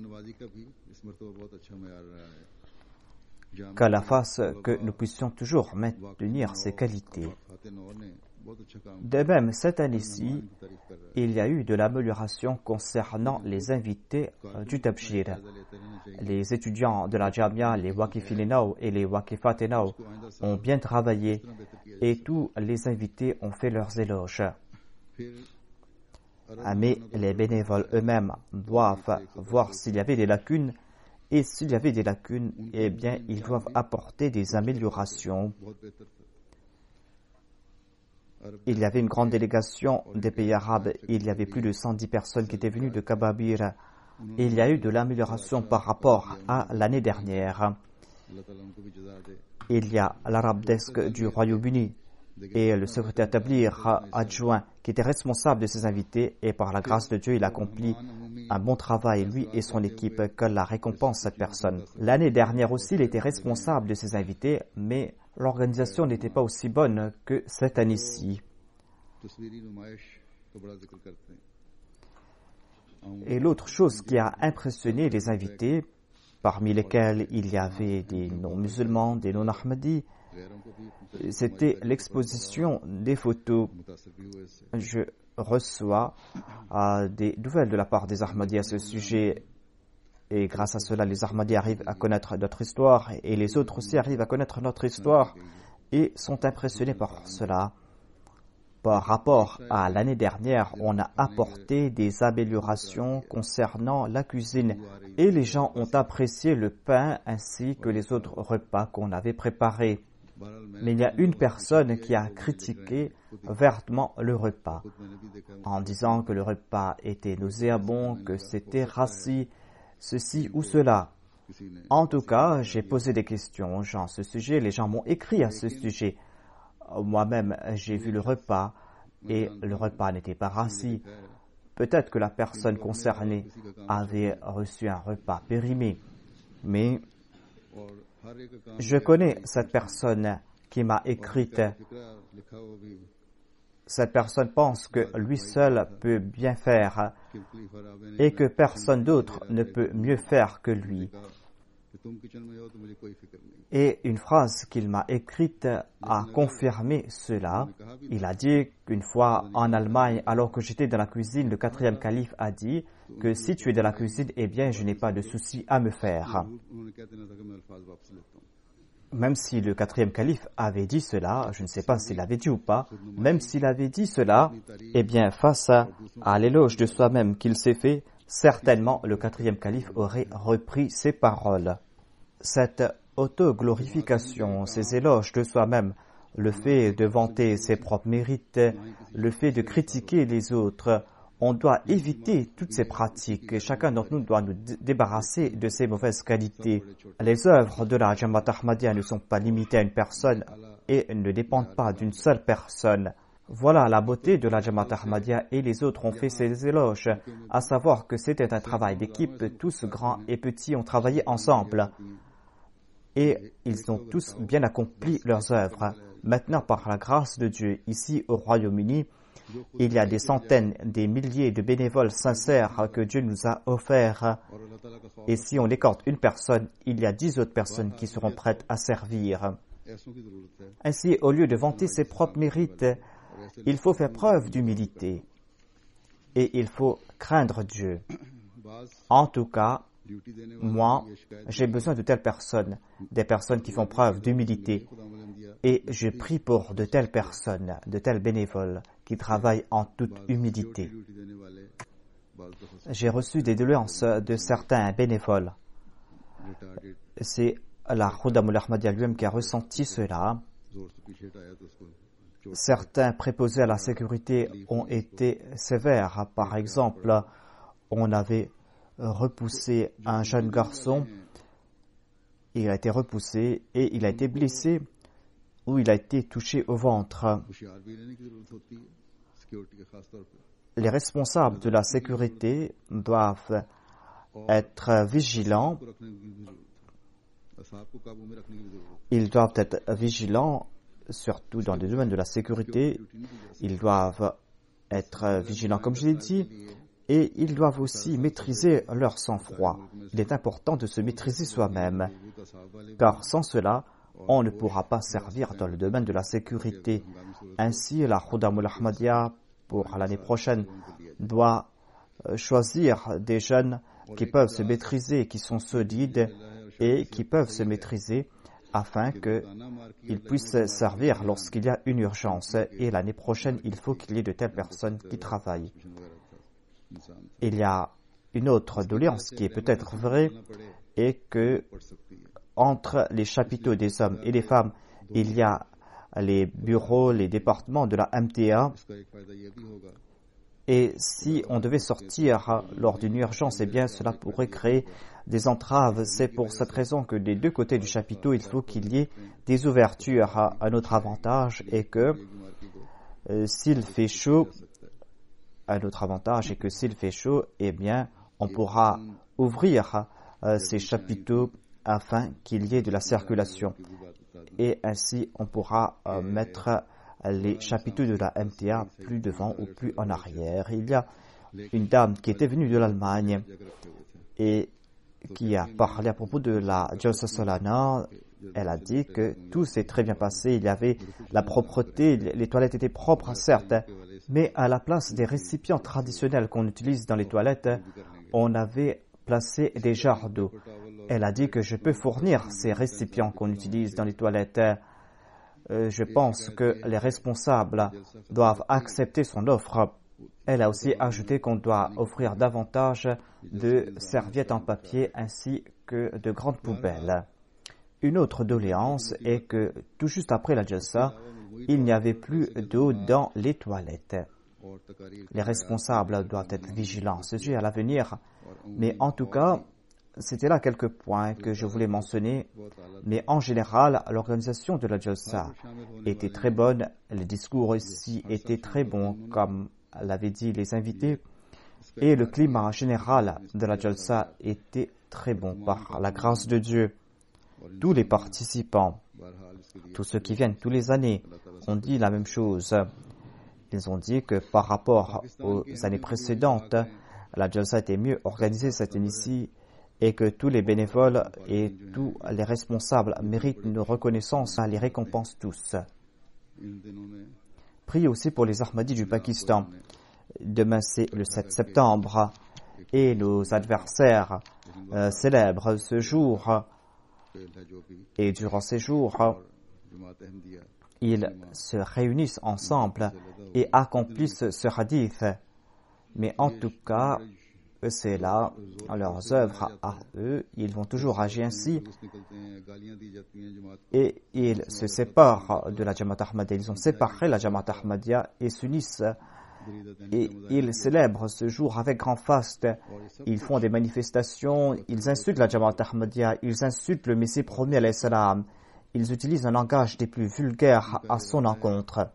Qu'Allah fasse que nous puissions toujours maintenir ces qualités. De même, cette année-ci, il y a eu de l'amélioration concernant les invités du Tabshir. Les étudiants de la Jamia, les Waqifinao et les Waqifatenao ont bien travaillé et tous les invités ont fait leurs éloges. Mais les bénévoles eux-mêmes doivent voir s'il y avait des lacunes et s'il y avait des lacunes, eh bien, ils doivent apporter des améliorations. Il y avait une grande délégation des pays arabes. Il y avait plus de 110 personnes qui étaient venues de Kababir. Et il y a eu de l'amélioration par rapport à l'année dernière. Il y a l'Arab Desk du Royaume-Uni et le secrétaire tablir adjoint qui était responsable de ces invités et par la grâce de Dieu, il accomplit un bon travail, lui et son équipe, qu'Allah récompense cette personne. L'année dernière aussi, il était responsable de ces invités, mais l'organisation n'était pas aussi bonne que cette année-ci. Et l'autre chose qui a impressionné les invités, parmi lesquels il y avait des non-musulmans, des non-ahmadis, c'était l'exposition des photos. Je reçois des nouvelles de la part des Ahmadis à ce sujet et grâce à cela, les Ahmadis arrivent à connaître notre histoire et les autres aussi arrivent à connaître notre histoire et sont impressionnés par cela. Par rapport à l'année dernière, on a apporté des améliorations concernant la cuisine et les gens ont apprécié le pain ainsi que les autres repas qu'on avait préparés. Mais il y a une personne qui a critiqué vertement le repas en disant que le repas était nauséabond, que c'était rassis, ceci ou cela. En tout cas, j'ai posé des questions à ce sujet, les gens m'ont écrit à ce sujet. Moi-même, j'ai vu le repas et le repas n'était pas rassis. Peut-être que la personne concernée avait reçu un repas périmé, mais je connais cette personne qui m'a écrite. Cette personne pense que lui seul peut bien faire et que personne d'autre ne peut mieux faire que lui. Et une phrase qu'il m'a écrite a confirmé cela. Il a dit qu'une fois en Allemagne, alors que j'étais dans la cuisine, le 4e calife a dit que si tu es dans la cuisine, eh bien je n'ai pas de souci à me faire. Même si le 4e calife avait dit cela, je ne sais pas s'il l'avait dit ou pas, même s'il avait dit cela, eh bien face à l'éloge de soi-même qu'il s'est fait, certainement le 4e calife aurait repris ses paroles. Cette autoglorification, ces éloges de soi-même, le fait de vanter ses propres mérites, le fait de critiquer les autres, on doit éviter toutes ces pratiques et chacun d'entre nous doit nous débarrasser de ces mauvaises qualités. Les œuvres de la Jamaat Ahmadiyya ne sont pas limitées à une personne et ne dépendent pas d'une seule personne. Voilà la beauté de la Jamaat Ahmadiyya, et les autres ont fait ces éloges, à savoir que c'était un travail d'équipe, tous grands et petits ont travaillé ensemble et ils ont tous bien accompli leurs œuvres. Maintenant, par la grâce de Dieu, ici au Royaume-Uni, il y a des centaines, des milliers de bénévoles sincères que Dieu nous a offerts. Et si on les compte une personne, il y a 10 autres personnes qui seront prêtes à servir. Ainsi, au lieu de vanter ses propres mérites, il faut faire preuve d'humilité et il faut craindre Dieu. En tout cas, moi, j'ai besoin de telles personnes, des personnes qui font preuve d'humilité. Et je prie pour de telles personnes, de tels bénévoles qui travaillent en toute humilité. J'ai reçu des doléances de certains bénévoles. C'est la Khuddamul Ahmadiyya lui-même qui a ressenti cela. Certains préposés à la sécurité ont été sévères. Par exemple, on avait repoussé un jeune garçon. Il a été repoussé et il a été blessé ou il a été touché au ventre. Les responsables de la sécurité doivent être vigilants. Ils doivent être vigilants, surtout dans le domaine de la sécurité. Ils doivent être vigilants, comme je l'ai dit, et ils doivent aussi maîtriser leur sang-froid. Il est important de se maîtriser soi-même, car sans cela, on ne pourra pas servir dans le domaine de la sécurité. Ainsi, la Khuddamul Ahmadiyya, pour l'année prochaine, doit choisir des jeunes qui peuvent se maîtriser, qui sont solides et qui peuvent se maîtriser afin qu'ils puissent servir lorsqu'il y a une urgence. Et l'année prochaine, il faut qu'il y ait de telles personnes qui travaillent. Il y a une autre doléance qui est peut-être vraie, et que entre les chapiteaux des hommes et des femmes, il y a les bureaux, les départements de la MTA. Et si on devait sortir lors d'une urgence, eh bien cela pourrait créer des entraves. C'est pour cette raison que des deux côtés du chapiteau, il faut qu'il y ait des ouvertures à notre avantage, et que s'il fait chaud, eh bien on pourra ouvrir ces chapiteaux afin qu'il y ait de la circulation. Et ainsi, on pourra mettre les chapiteaux de la MTA plus devant ou plus en arrière. Il y a une dame qui était venue de l'Allemagne et qui a parlé à propos de la Jalsa Salana. Elle a dit que tout s'est très bien passé. Il y avait la propreté, les toilettes étaient propres, certes, mais à la place des récipients traditionnels qu'on utilise dans les toilettes, on avait placé des jarres d'eau. Elle a dit que je peux fournir ces récipients qu'on utilise dans les toilettes. Je pense que les responsables doivent accepter son offre. Elle a aussi ajouté qu'on doit offrir davantage de serviettes en papier ainsi que de grandes poubelles. Une autre doléance est que tout juste après la Jalsa, il n'y avait plus d'eau dans les toilettes. Les responsables doivent être vigilants. Ceci à l'avenir. Mais en tout cas, c'était là quelques points que je voulais mentionner. Mais en général, l'organisation de la Jalsa était très bonne. Les discours aussi étaient très bons, comme l'avaient dit les invités. Et le climat général de la Jalsa était très bon par la grâce de Dieu. Tous les participants, tous ceux qui viennent tous les années, ont dit la même chose. Ils ont dit que par rapport aux années précédentes, la Jalsa était mieux organisée cette année-ci et que tous les bénévoles et tous les responsables méritent une reconnaissance, les récompense tous. Priez aussi pour les Ahmadis du Pakistan. Demain c'est le 7 septembre et nos adversaires célèbrent ce jour. Et durant ces jours, ils se réunissent ensemble et accomplissent ce hadith. Mais en tout cas, c'est là, leurs œuvres à eux, ils vont toujours agir ainsi. Et ils se séparent de la Jamaat Ahmadiyya. Ils ont séparé la Jamaat Ahmadiyya et s'unissent. Et ils célèbrent ce jour avec grand faste. Ils font des manifestations, ils insultent la Jamaat Ahmadiyya, ils insultent le Messie promis alayhi salam. ils utilisent un langage des plus vulgaires à son encontre.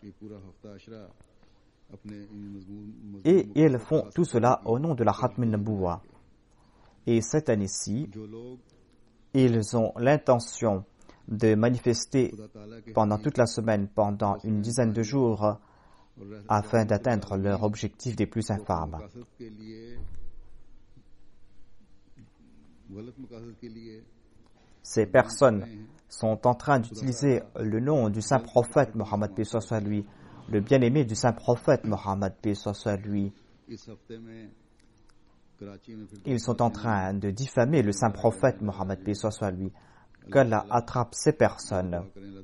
Et ils font tout cela au nom de la Khatm an-Nubuwwa. Et cette année-ci, ils ont l'intention de manifester pendant toute la semaine, pendant une dizaine de jours, afin d'atteindre leur objectif des plus infâmes. Ces personnes sont en train d'utiliser le nom du saint prophète Mohammed paix soit lui, le bien-aimé du saint prophète Mohammed paix soit lui. Ils sont en train de diffamer le saint prophète Mohammed paix soit lui. Qu'Allah attrape ces personnes.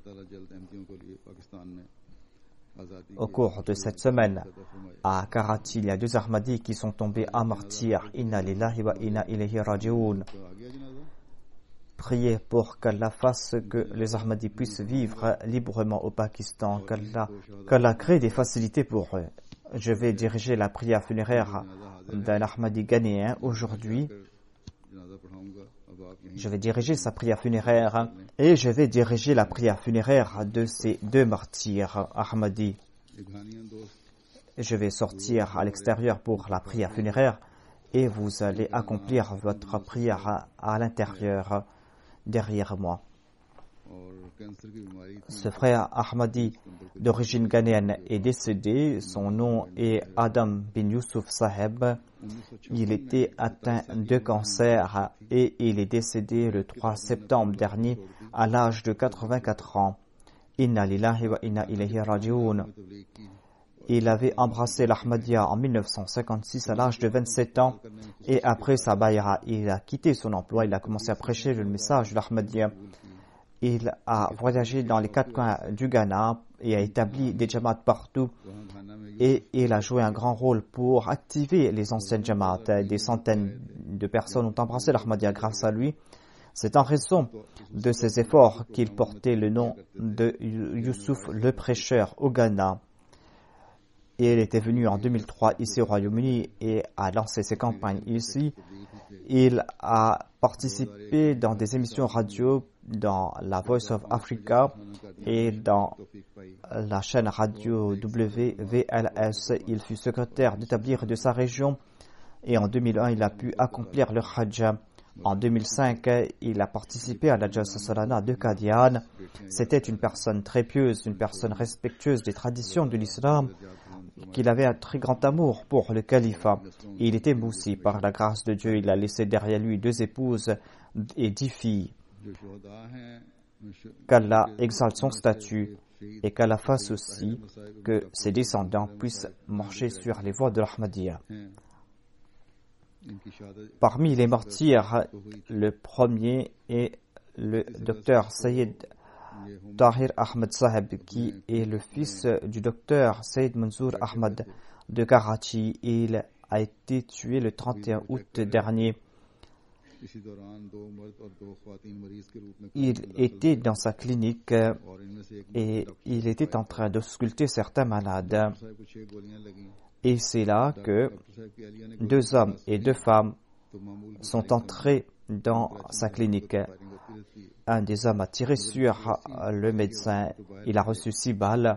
Au cours de cette semaine, à Karachi, il y a 2 Ahmadis qui sont tombés à martyrs. Inna lillahi wa inna ilayhi raji'un. Priez pour qu'Allah fasse que les Ahmadis puissent vivre librement au Pakistan, qu'Allah crée des facilités pour eux. Je vais diriger la prière funéraire d'un Ahmadi ghanéen aujourd'hui. Je vais diriger sa prière funéraire et je vais diriger la prière funéraire de ces 2 martyrs Ahmadis. Je vais sortir à l'extérieur pour la prière funéraire et vous allez accomplir votre prière à l'intérieur derrière moi. Ce frère Ahmadi d'origine ghanéenne est décédé. Son nom est Adam bin Yusuf Saheb. Il était atteint de cancer et il est décédé le 3 septembre dernier à l'âge de 84 ans. Inna lillahi wa inna ilayhi raji'un. Il avait embrassé l'Ahmadiyya en 1956 à l'âge de 27 ans et après sa bayra, il a quitté son emploi, il a commencé à prêcher le message de l'Ahmadiyya. Il a voyagé dans les 4 coins du Ghana et a établi des jama'at partout et il a joué un grand rôle pour activer les anciennes jama'at. Des centaines de personnes ont embrassé l'Ahmadiyya grâce à lui. C'est en raison de ses efforts qu'il portait le nom de Youssouf le prêcheur au Ghana. Et il était venu en 2003 ici au Royaume-Uni et a lancé ses campagnes ici. Il a participé dans des émissions radio dans la Voice of Africa et dans la chaîne radio WVLS. Il fut secrétaire d'établir de sa région et en 2001, il a pu accomplir le Hajj. En 2005, il a participé à la Jalsa Salana de Qadian. C'était une personne très pieuse, une personne respectueuse des traditions de l'islam, qu'il avait un très grand amour pour le califat. Il était moussi par la grâce de Dieu. Il a laissé derrière lui 2 épouses et 10 filles. Qu'Allah exalte son statut et qu'Allah fasse aussi que ses descendants puissent marcher sur les voies de l'Ahmadiyya. Parmi les martyrs, le premier est le docteur Sayyid Tahir Ahmed Saheb, qui est le fils du docteur Sayyid Manzour Ahmed de Karachi. Il a été tué le 31 août dernier. Il était dans sa clinique et il était en train d'ausculter certains malades. Et c'est là que 2 hommes et 2 femmes sont entrés dans sa clinique. Un des hommes a tiré sur le médecin. Il a reçu 6 balles.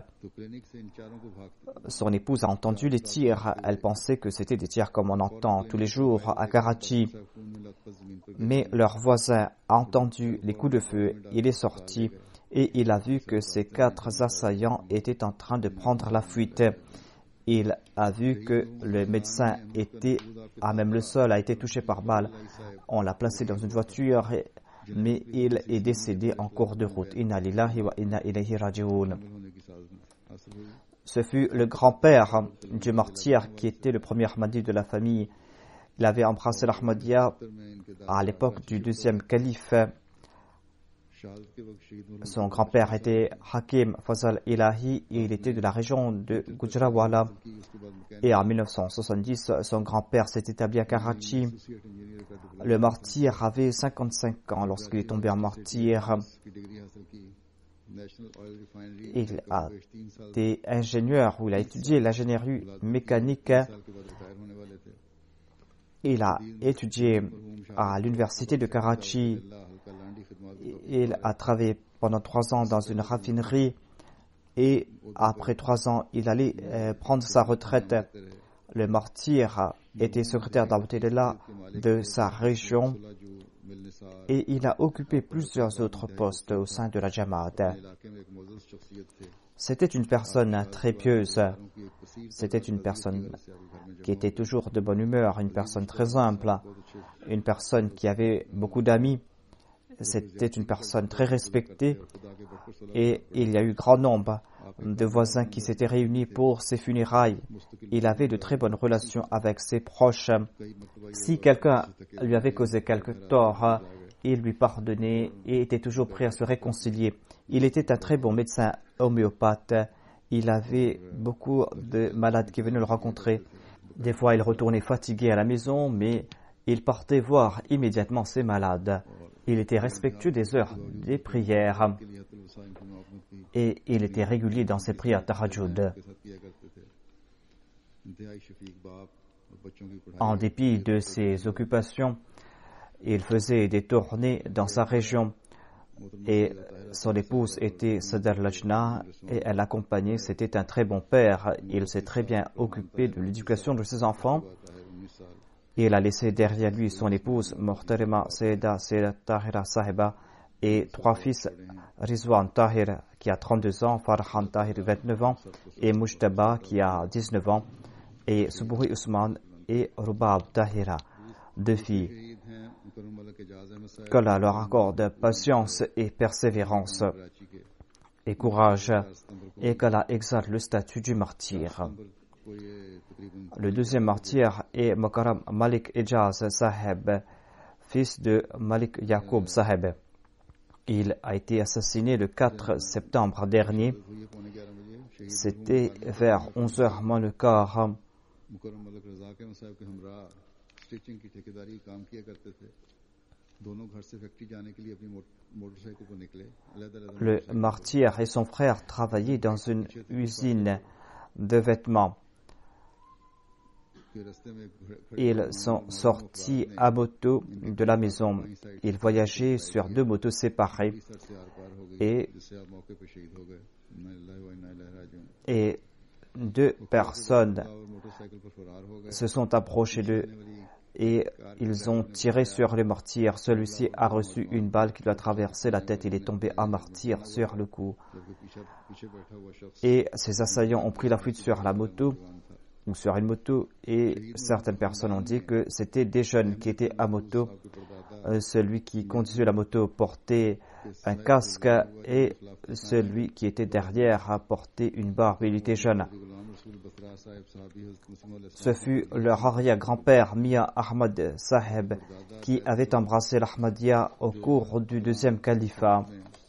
Son épouse a entendu les tirs. Elle pensait que c'était des tirs comme on entend tous les jours à Karachi. Mais leur voisin a entendu les coups de feu. Il est sorti et il a vu que ces 4 assaillants étaient en train de prendre la fuite. Il a vu que le médecin était à même le sol, a été touché par balle. On l'a placé dans une voiture, mais il est décédé en cours de route. Inna lillahi wa inna ilayhi raji'un. Ce fut le grand-père du martyr qui était le premier Ahmadi de la famille. Il avait embrassé l'Ahmadiyya à l'époque du 2e calife. Son grand-père était Hakim Fazal Ilahi et il était de la région de Gujranwala. Et en 1970, son grand-père s'est établi à Karachi. Le martyr avait 55 ans lorsqu'il est tombé en martyr. Il a été ingénieur, où il a étudié l'ingénierie mécanique. Il a étudié à l'université de Karachi. Il a travaillé pendant 3 ans dans une raffinerie et après 3 ans, il allait prendre sa retraite. Le martyr était secrétaire d'Abdellah de sa région et il a occupé plusieurs autres postes au sein de la Jamaat. C'était une personne très pieuse. C'était une personne qui était toujours de bonne humeur, une personne très humble, une personne qui avait beaucoup d'amis. C'était une personne très respectée et il y a eu grand nombre de voisins qui s'étaient réunis pour ses funérailles. Il avait de très bonnes relations avec ses proches. Si quelqu'un lui avait causé quelque tort, il lui pardonnait et était toujours prêt à se réconcilier. Il était un très bon médecin homéopathe. Il avait beaucoup de malades qui venaient le rencontrer. Des fois, il retournait fatigué à la maison, mais il partait voir immédiatement ses malades. Il était respectueux des heures des prières et il était régulier dans ses prières tahajjud. En dépit de ses occupations, il faisait des tournées dans sa région et son épouse était Sadr Lajna et elle l'accompagnait. C'était un très bon père. Il s'est très bien occupé de l'éducation de ses enfants. Il a laissé derrière lui son épouse Muhtarima Sayeda Tahira Sahiba et 3 fils, Rizwan Tahir qui a 32 ans, Farhan Tahir 29 ans et Mujtaba qui a 19 ans et Subuhi Usman et Rubab Tahira, 2 filles. Qu'Allah leur accorde patience et persévérance et courage et qu'Allah exalte le statut du martyr. Le deuxième martyr est Mukarram Malik Ejaz Saheb, fils de Malik Yaqub Saheb. Il a été assassiné le 4 septembre dernier. C'était vers 11h moins le quart. Le martyr et son frère travaillaient dans une usine de vêtements. Ils sont sortis à moto de la maison. Ils voyageaient sur 2 motos séparées et 2 personnes se sont approchées d'eux et ils ont tiré sur le martyr. Celui-ci a reçu une balle qui lui a traversé la tête. Il est tombé à martyr sur le coup. Et ses assaillants ont pris la fuite sur la moto ou sur une moto et certaines personnes ont dit que c'était des jeunes qui étaient à moto. Celui qui conduisait la moto portait un casque et celui qui était derrière a porté une barbe. Il était jeune. Ce fut leur arrière-grand-père Mia Ahmad Saheb qui avait embrassé l'Ahmadiyya au cours du 2e califat.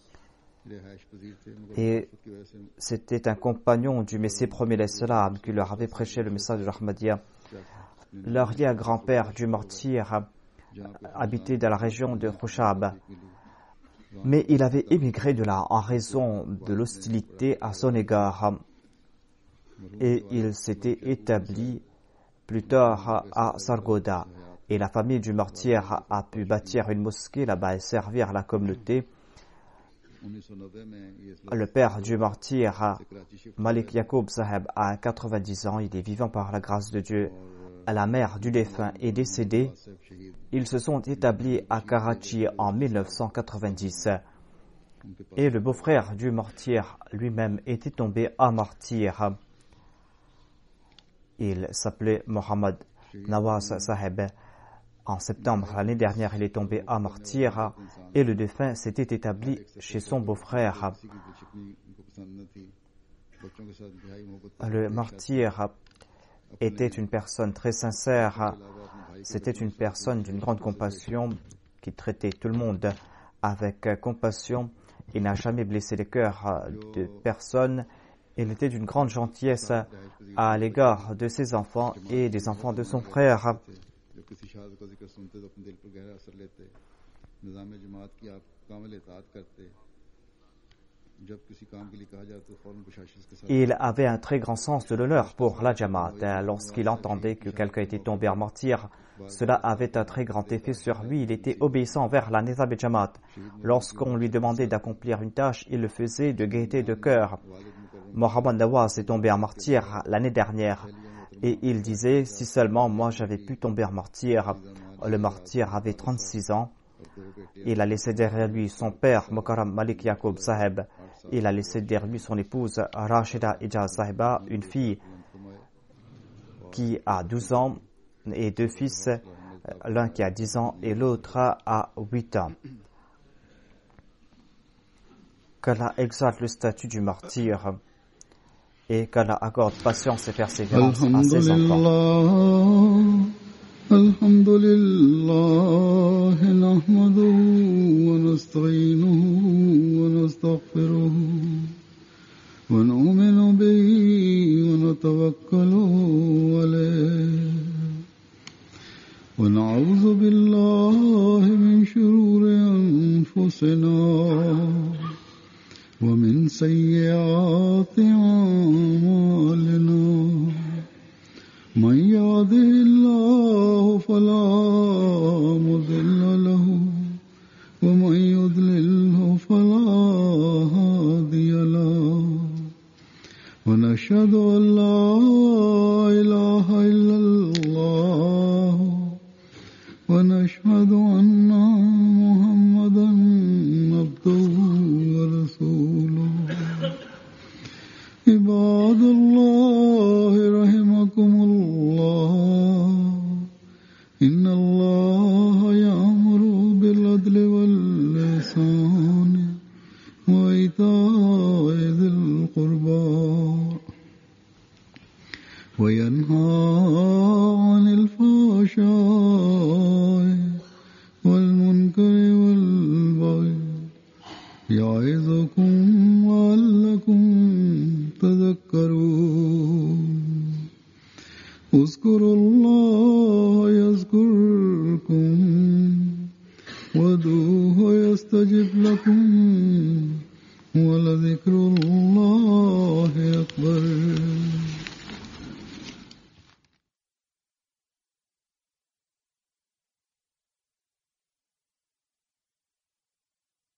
Et c'était un compagnon du Messie premier l'Islam qui leur avait prêché le message de l'Ahmadiyya. L'arrière-grand-père du martyr habitait dans la région de Khushab, mais il avait émigré de là en raison de l'hostilité à son égard et il s'était établi plus tard à Sargodha et la famille du martyr a pu bâtir une mosquée là-bas et servir la communauté. Le père du martyr, Malik Yaqub Saheb, a 90 ans. Il est vivant par la grâce de Dieu. La mère du défunt est décédée. Ils se sont établis à Karachi en 1990. Et le beau-frère du martyr lui-même était tombé à martyr. Il s'appelait Mohammad Nawaz Saheb. En septembre l'année dernière, il est tombé à martyr et le défunt s'était établi chez son beau-frère. Le martyr était une personne très sincère. C'était une personne d'une grande compassion qui traitait tout le monde avec compassion. Il n'a jamais blessé les cœurs de personne. Il était d'une grande gentillesse à l'égard de ses enfants et des enfants de son frère. Il avait un très grand sens de l'honneur pour la Jamaat. Lorsqu'il entendait que quelqu'un était tombé en martyr, Cela avait un très grand effet sur lui. Il était obéissant envers la Nizam et Jamaat. Lorsqu'on lui demandait d'accomplir une tâche, il le faisait de gaieté de cœur. Mohammad Nawaz est tombé en martyr l'année dernière. Et il disait, si seulement moi j'avais pu tomber en martyr. Le martyr avait 36 ans. Il a laissé derrière lui son père, Mukarram Malik Yaqub Saheb. Il a laissé derrière lui son épouse, Rashida Ijaz Sahiba, une fille qui a 12 ans et 2 fils, l'un qui a 10 ans et l'autre a 8 ans. Qu'Allah exalte le statut du martyr et qu'Allah accorde patience et persévérance à ses enfants. الحمد لله نحمده ونستعينه ونستغفره ونؤمن به ونتوكل عليه ونعوذ بالله من شرور أنفسنا ومن سيئات أعمالنا من يهده الله فلا مضل له ومن يضلله فلا هادي له ونشهد أن لا إله إلا الله ونشهد أن محمدا عبده ورسوله عباد الله رحمكم الله إن الله يأمر بالعدل والإحسان وإيتاء ذي القربى وينهى عن الفحشاء والمنكر والبغي يعظكم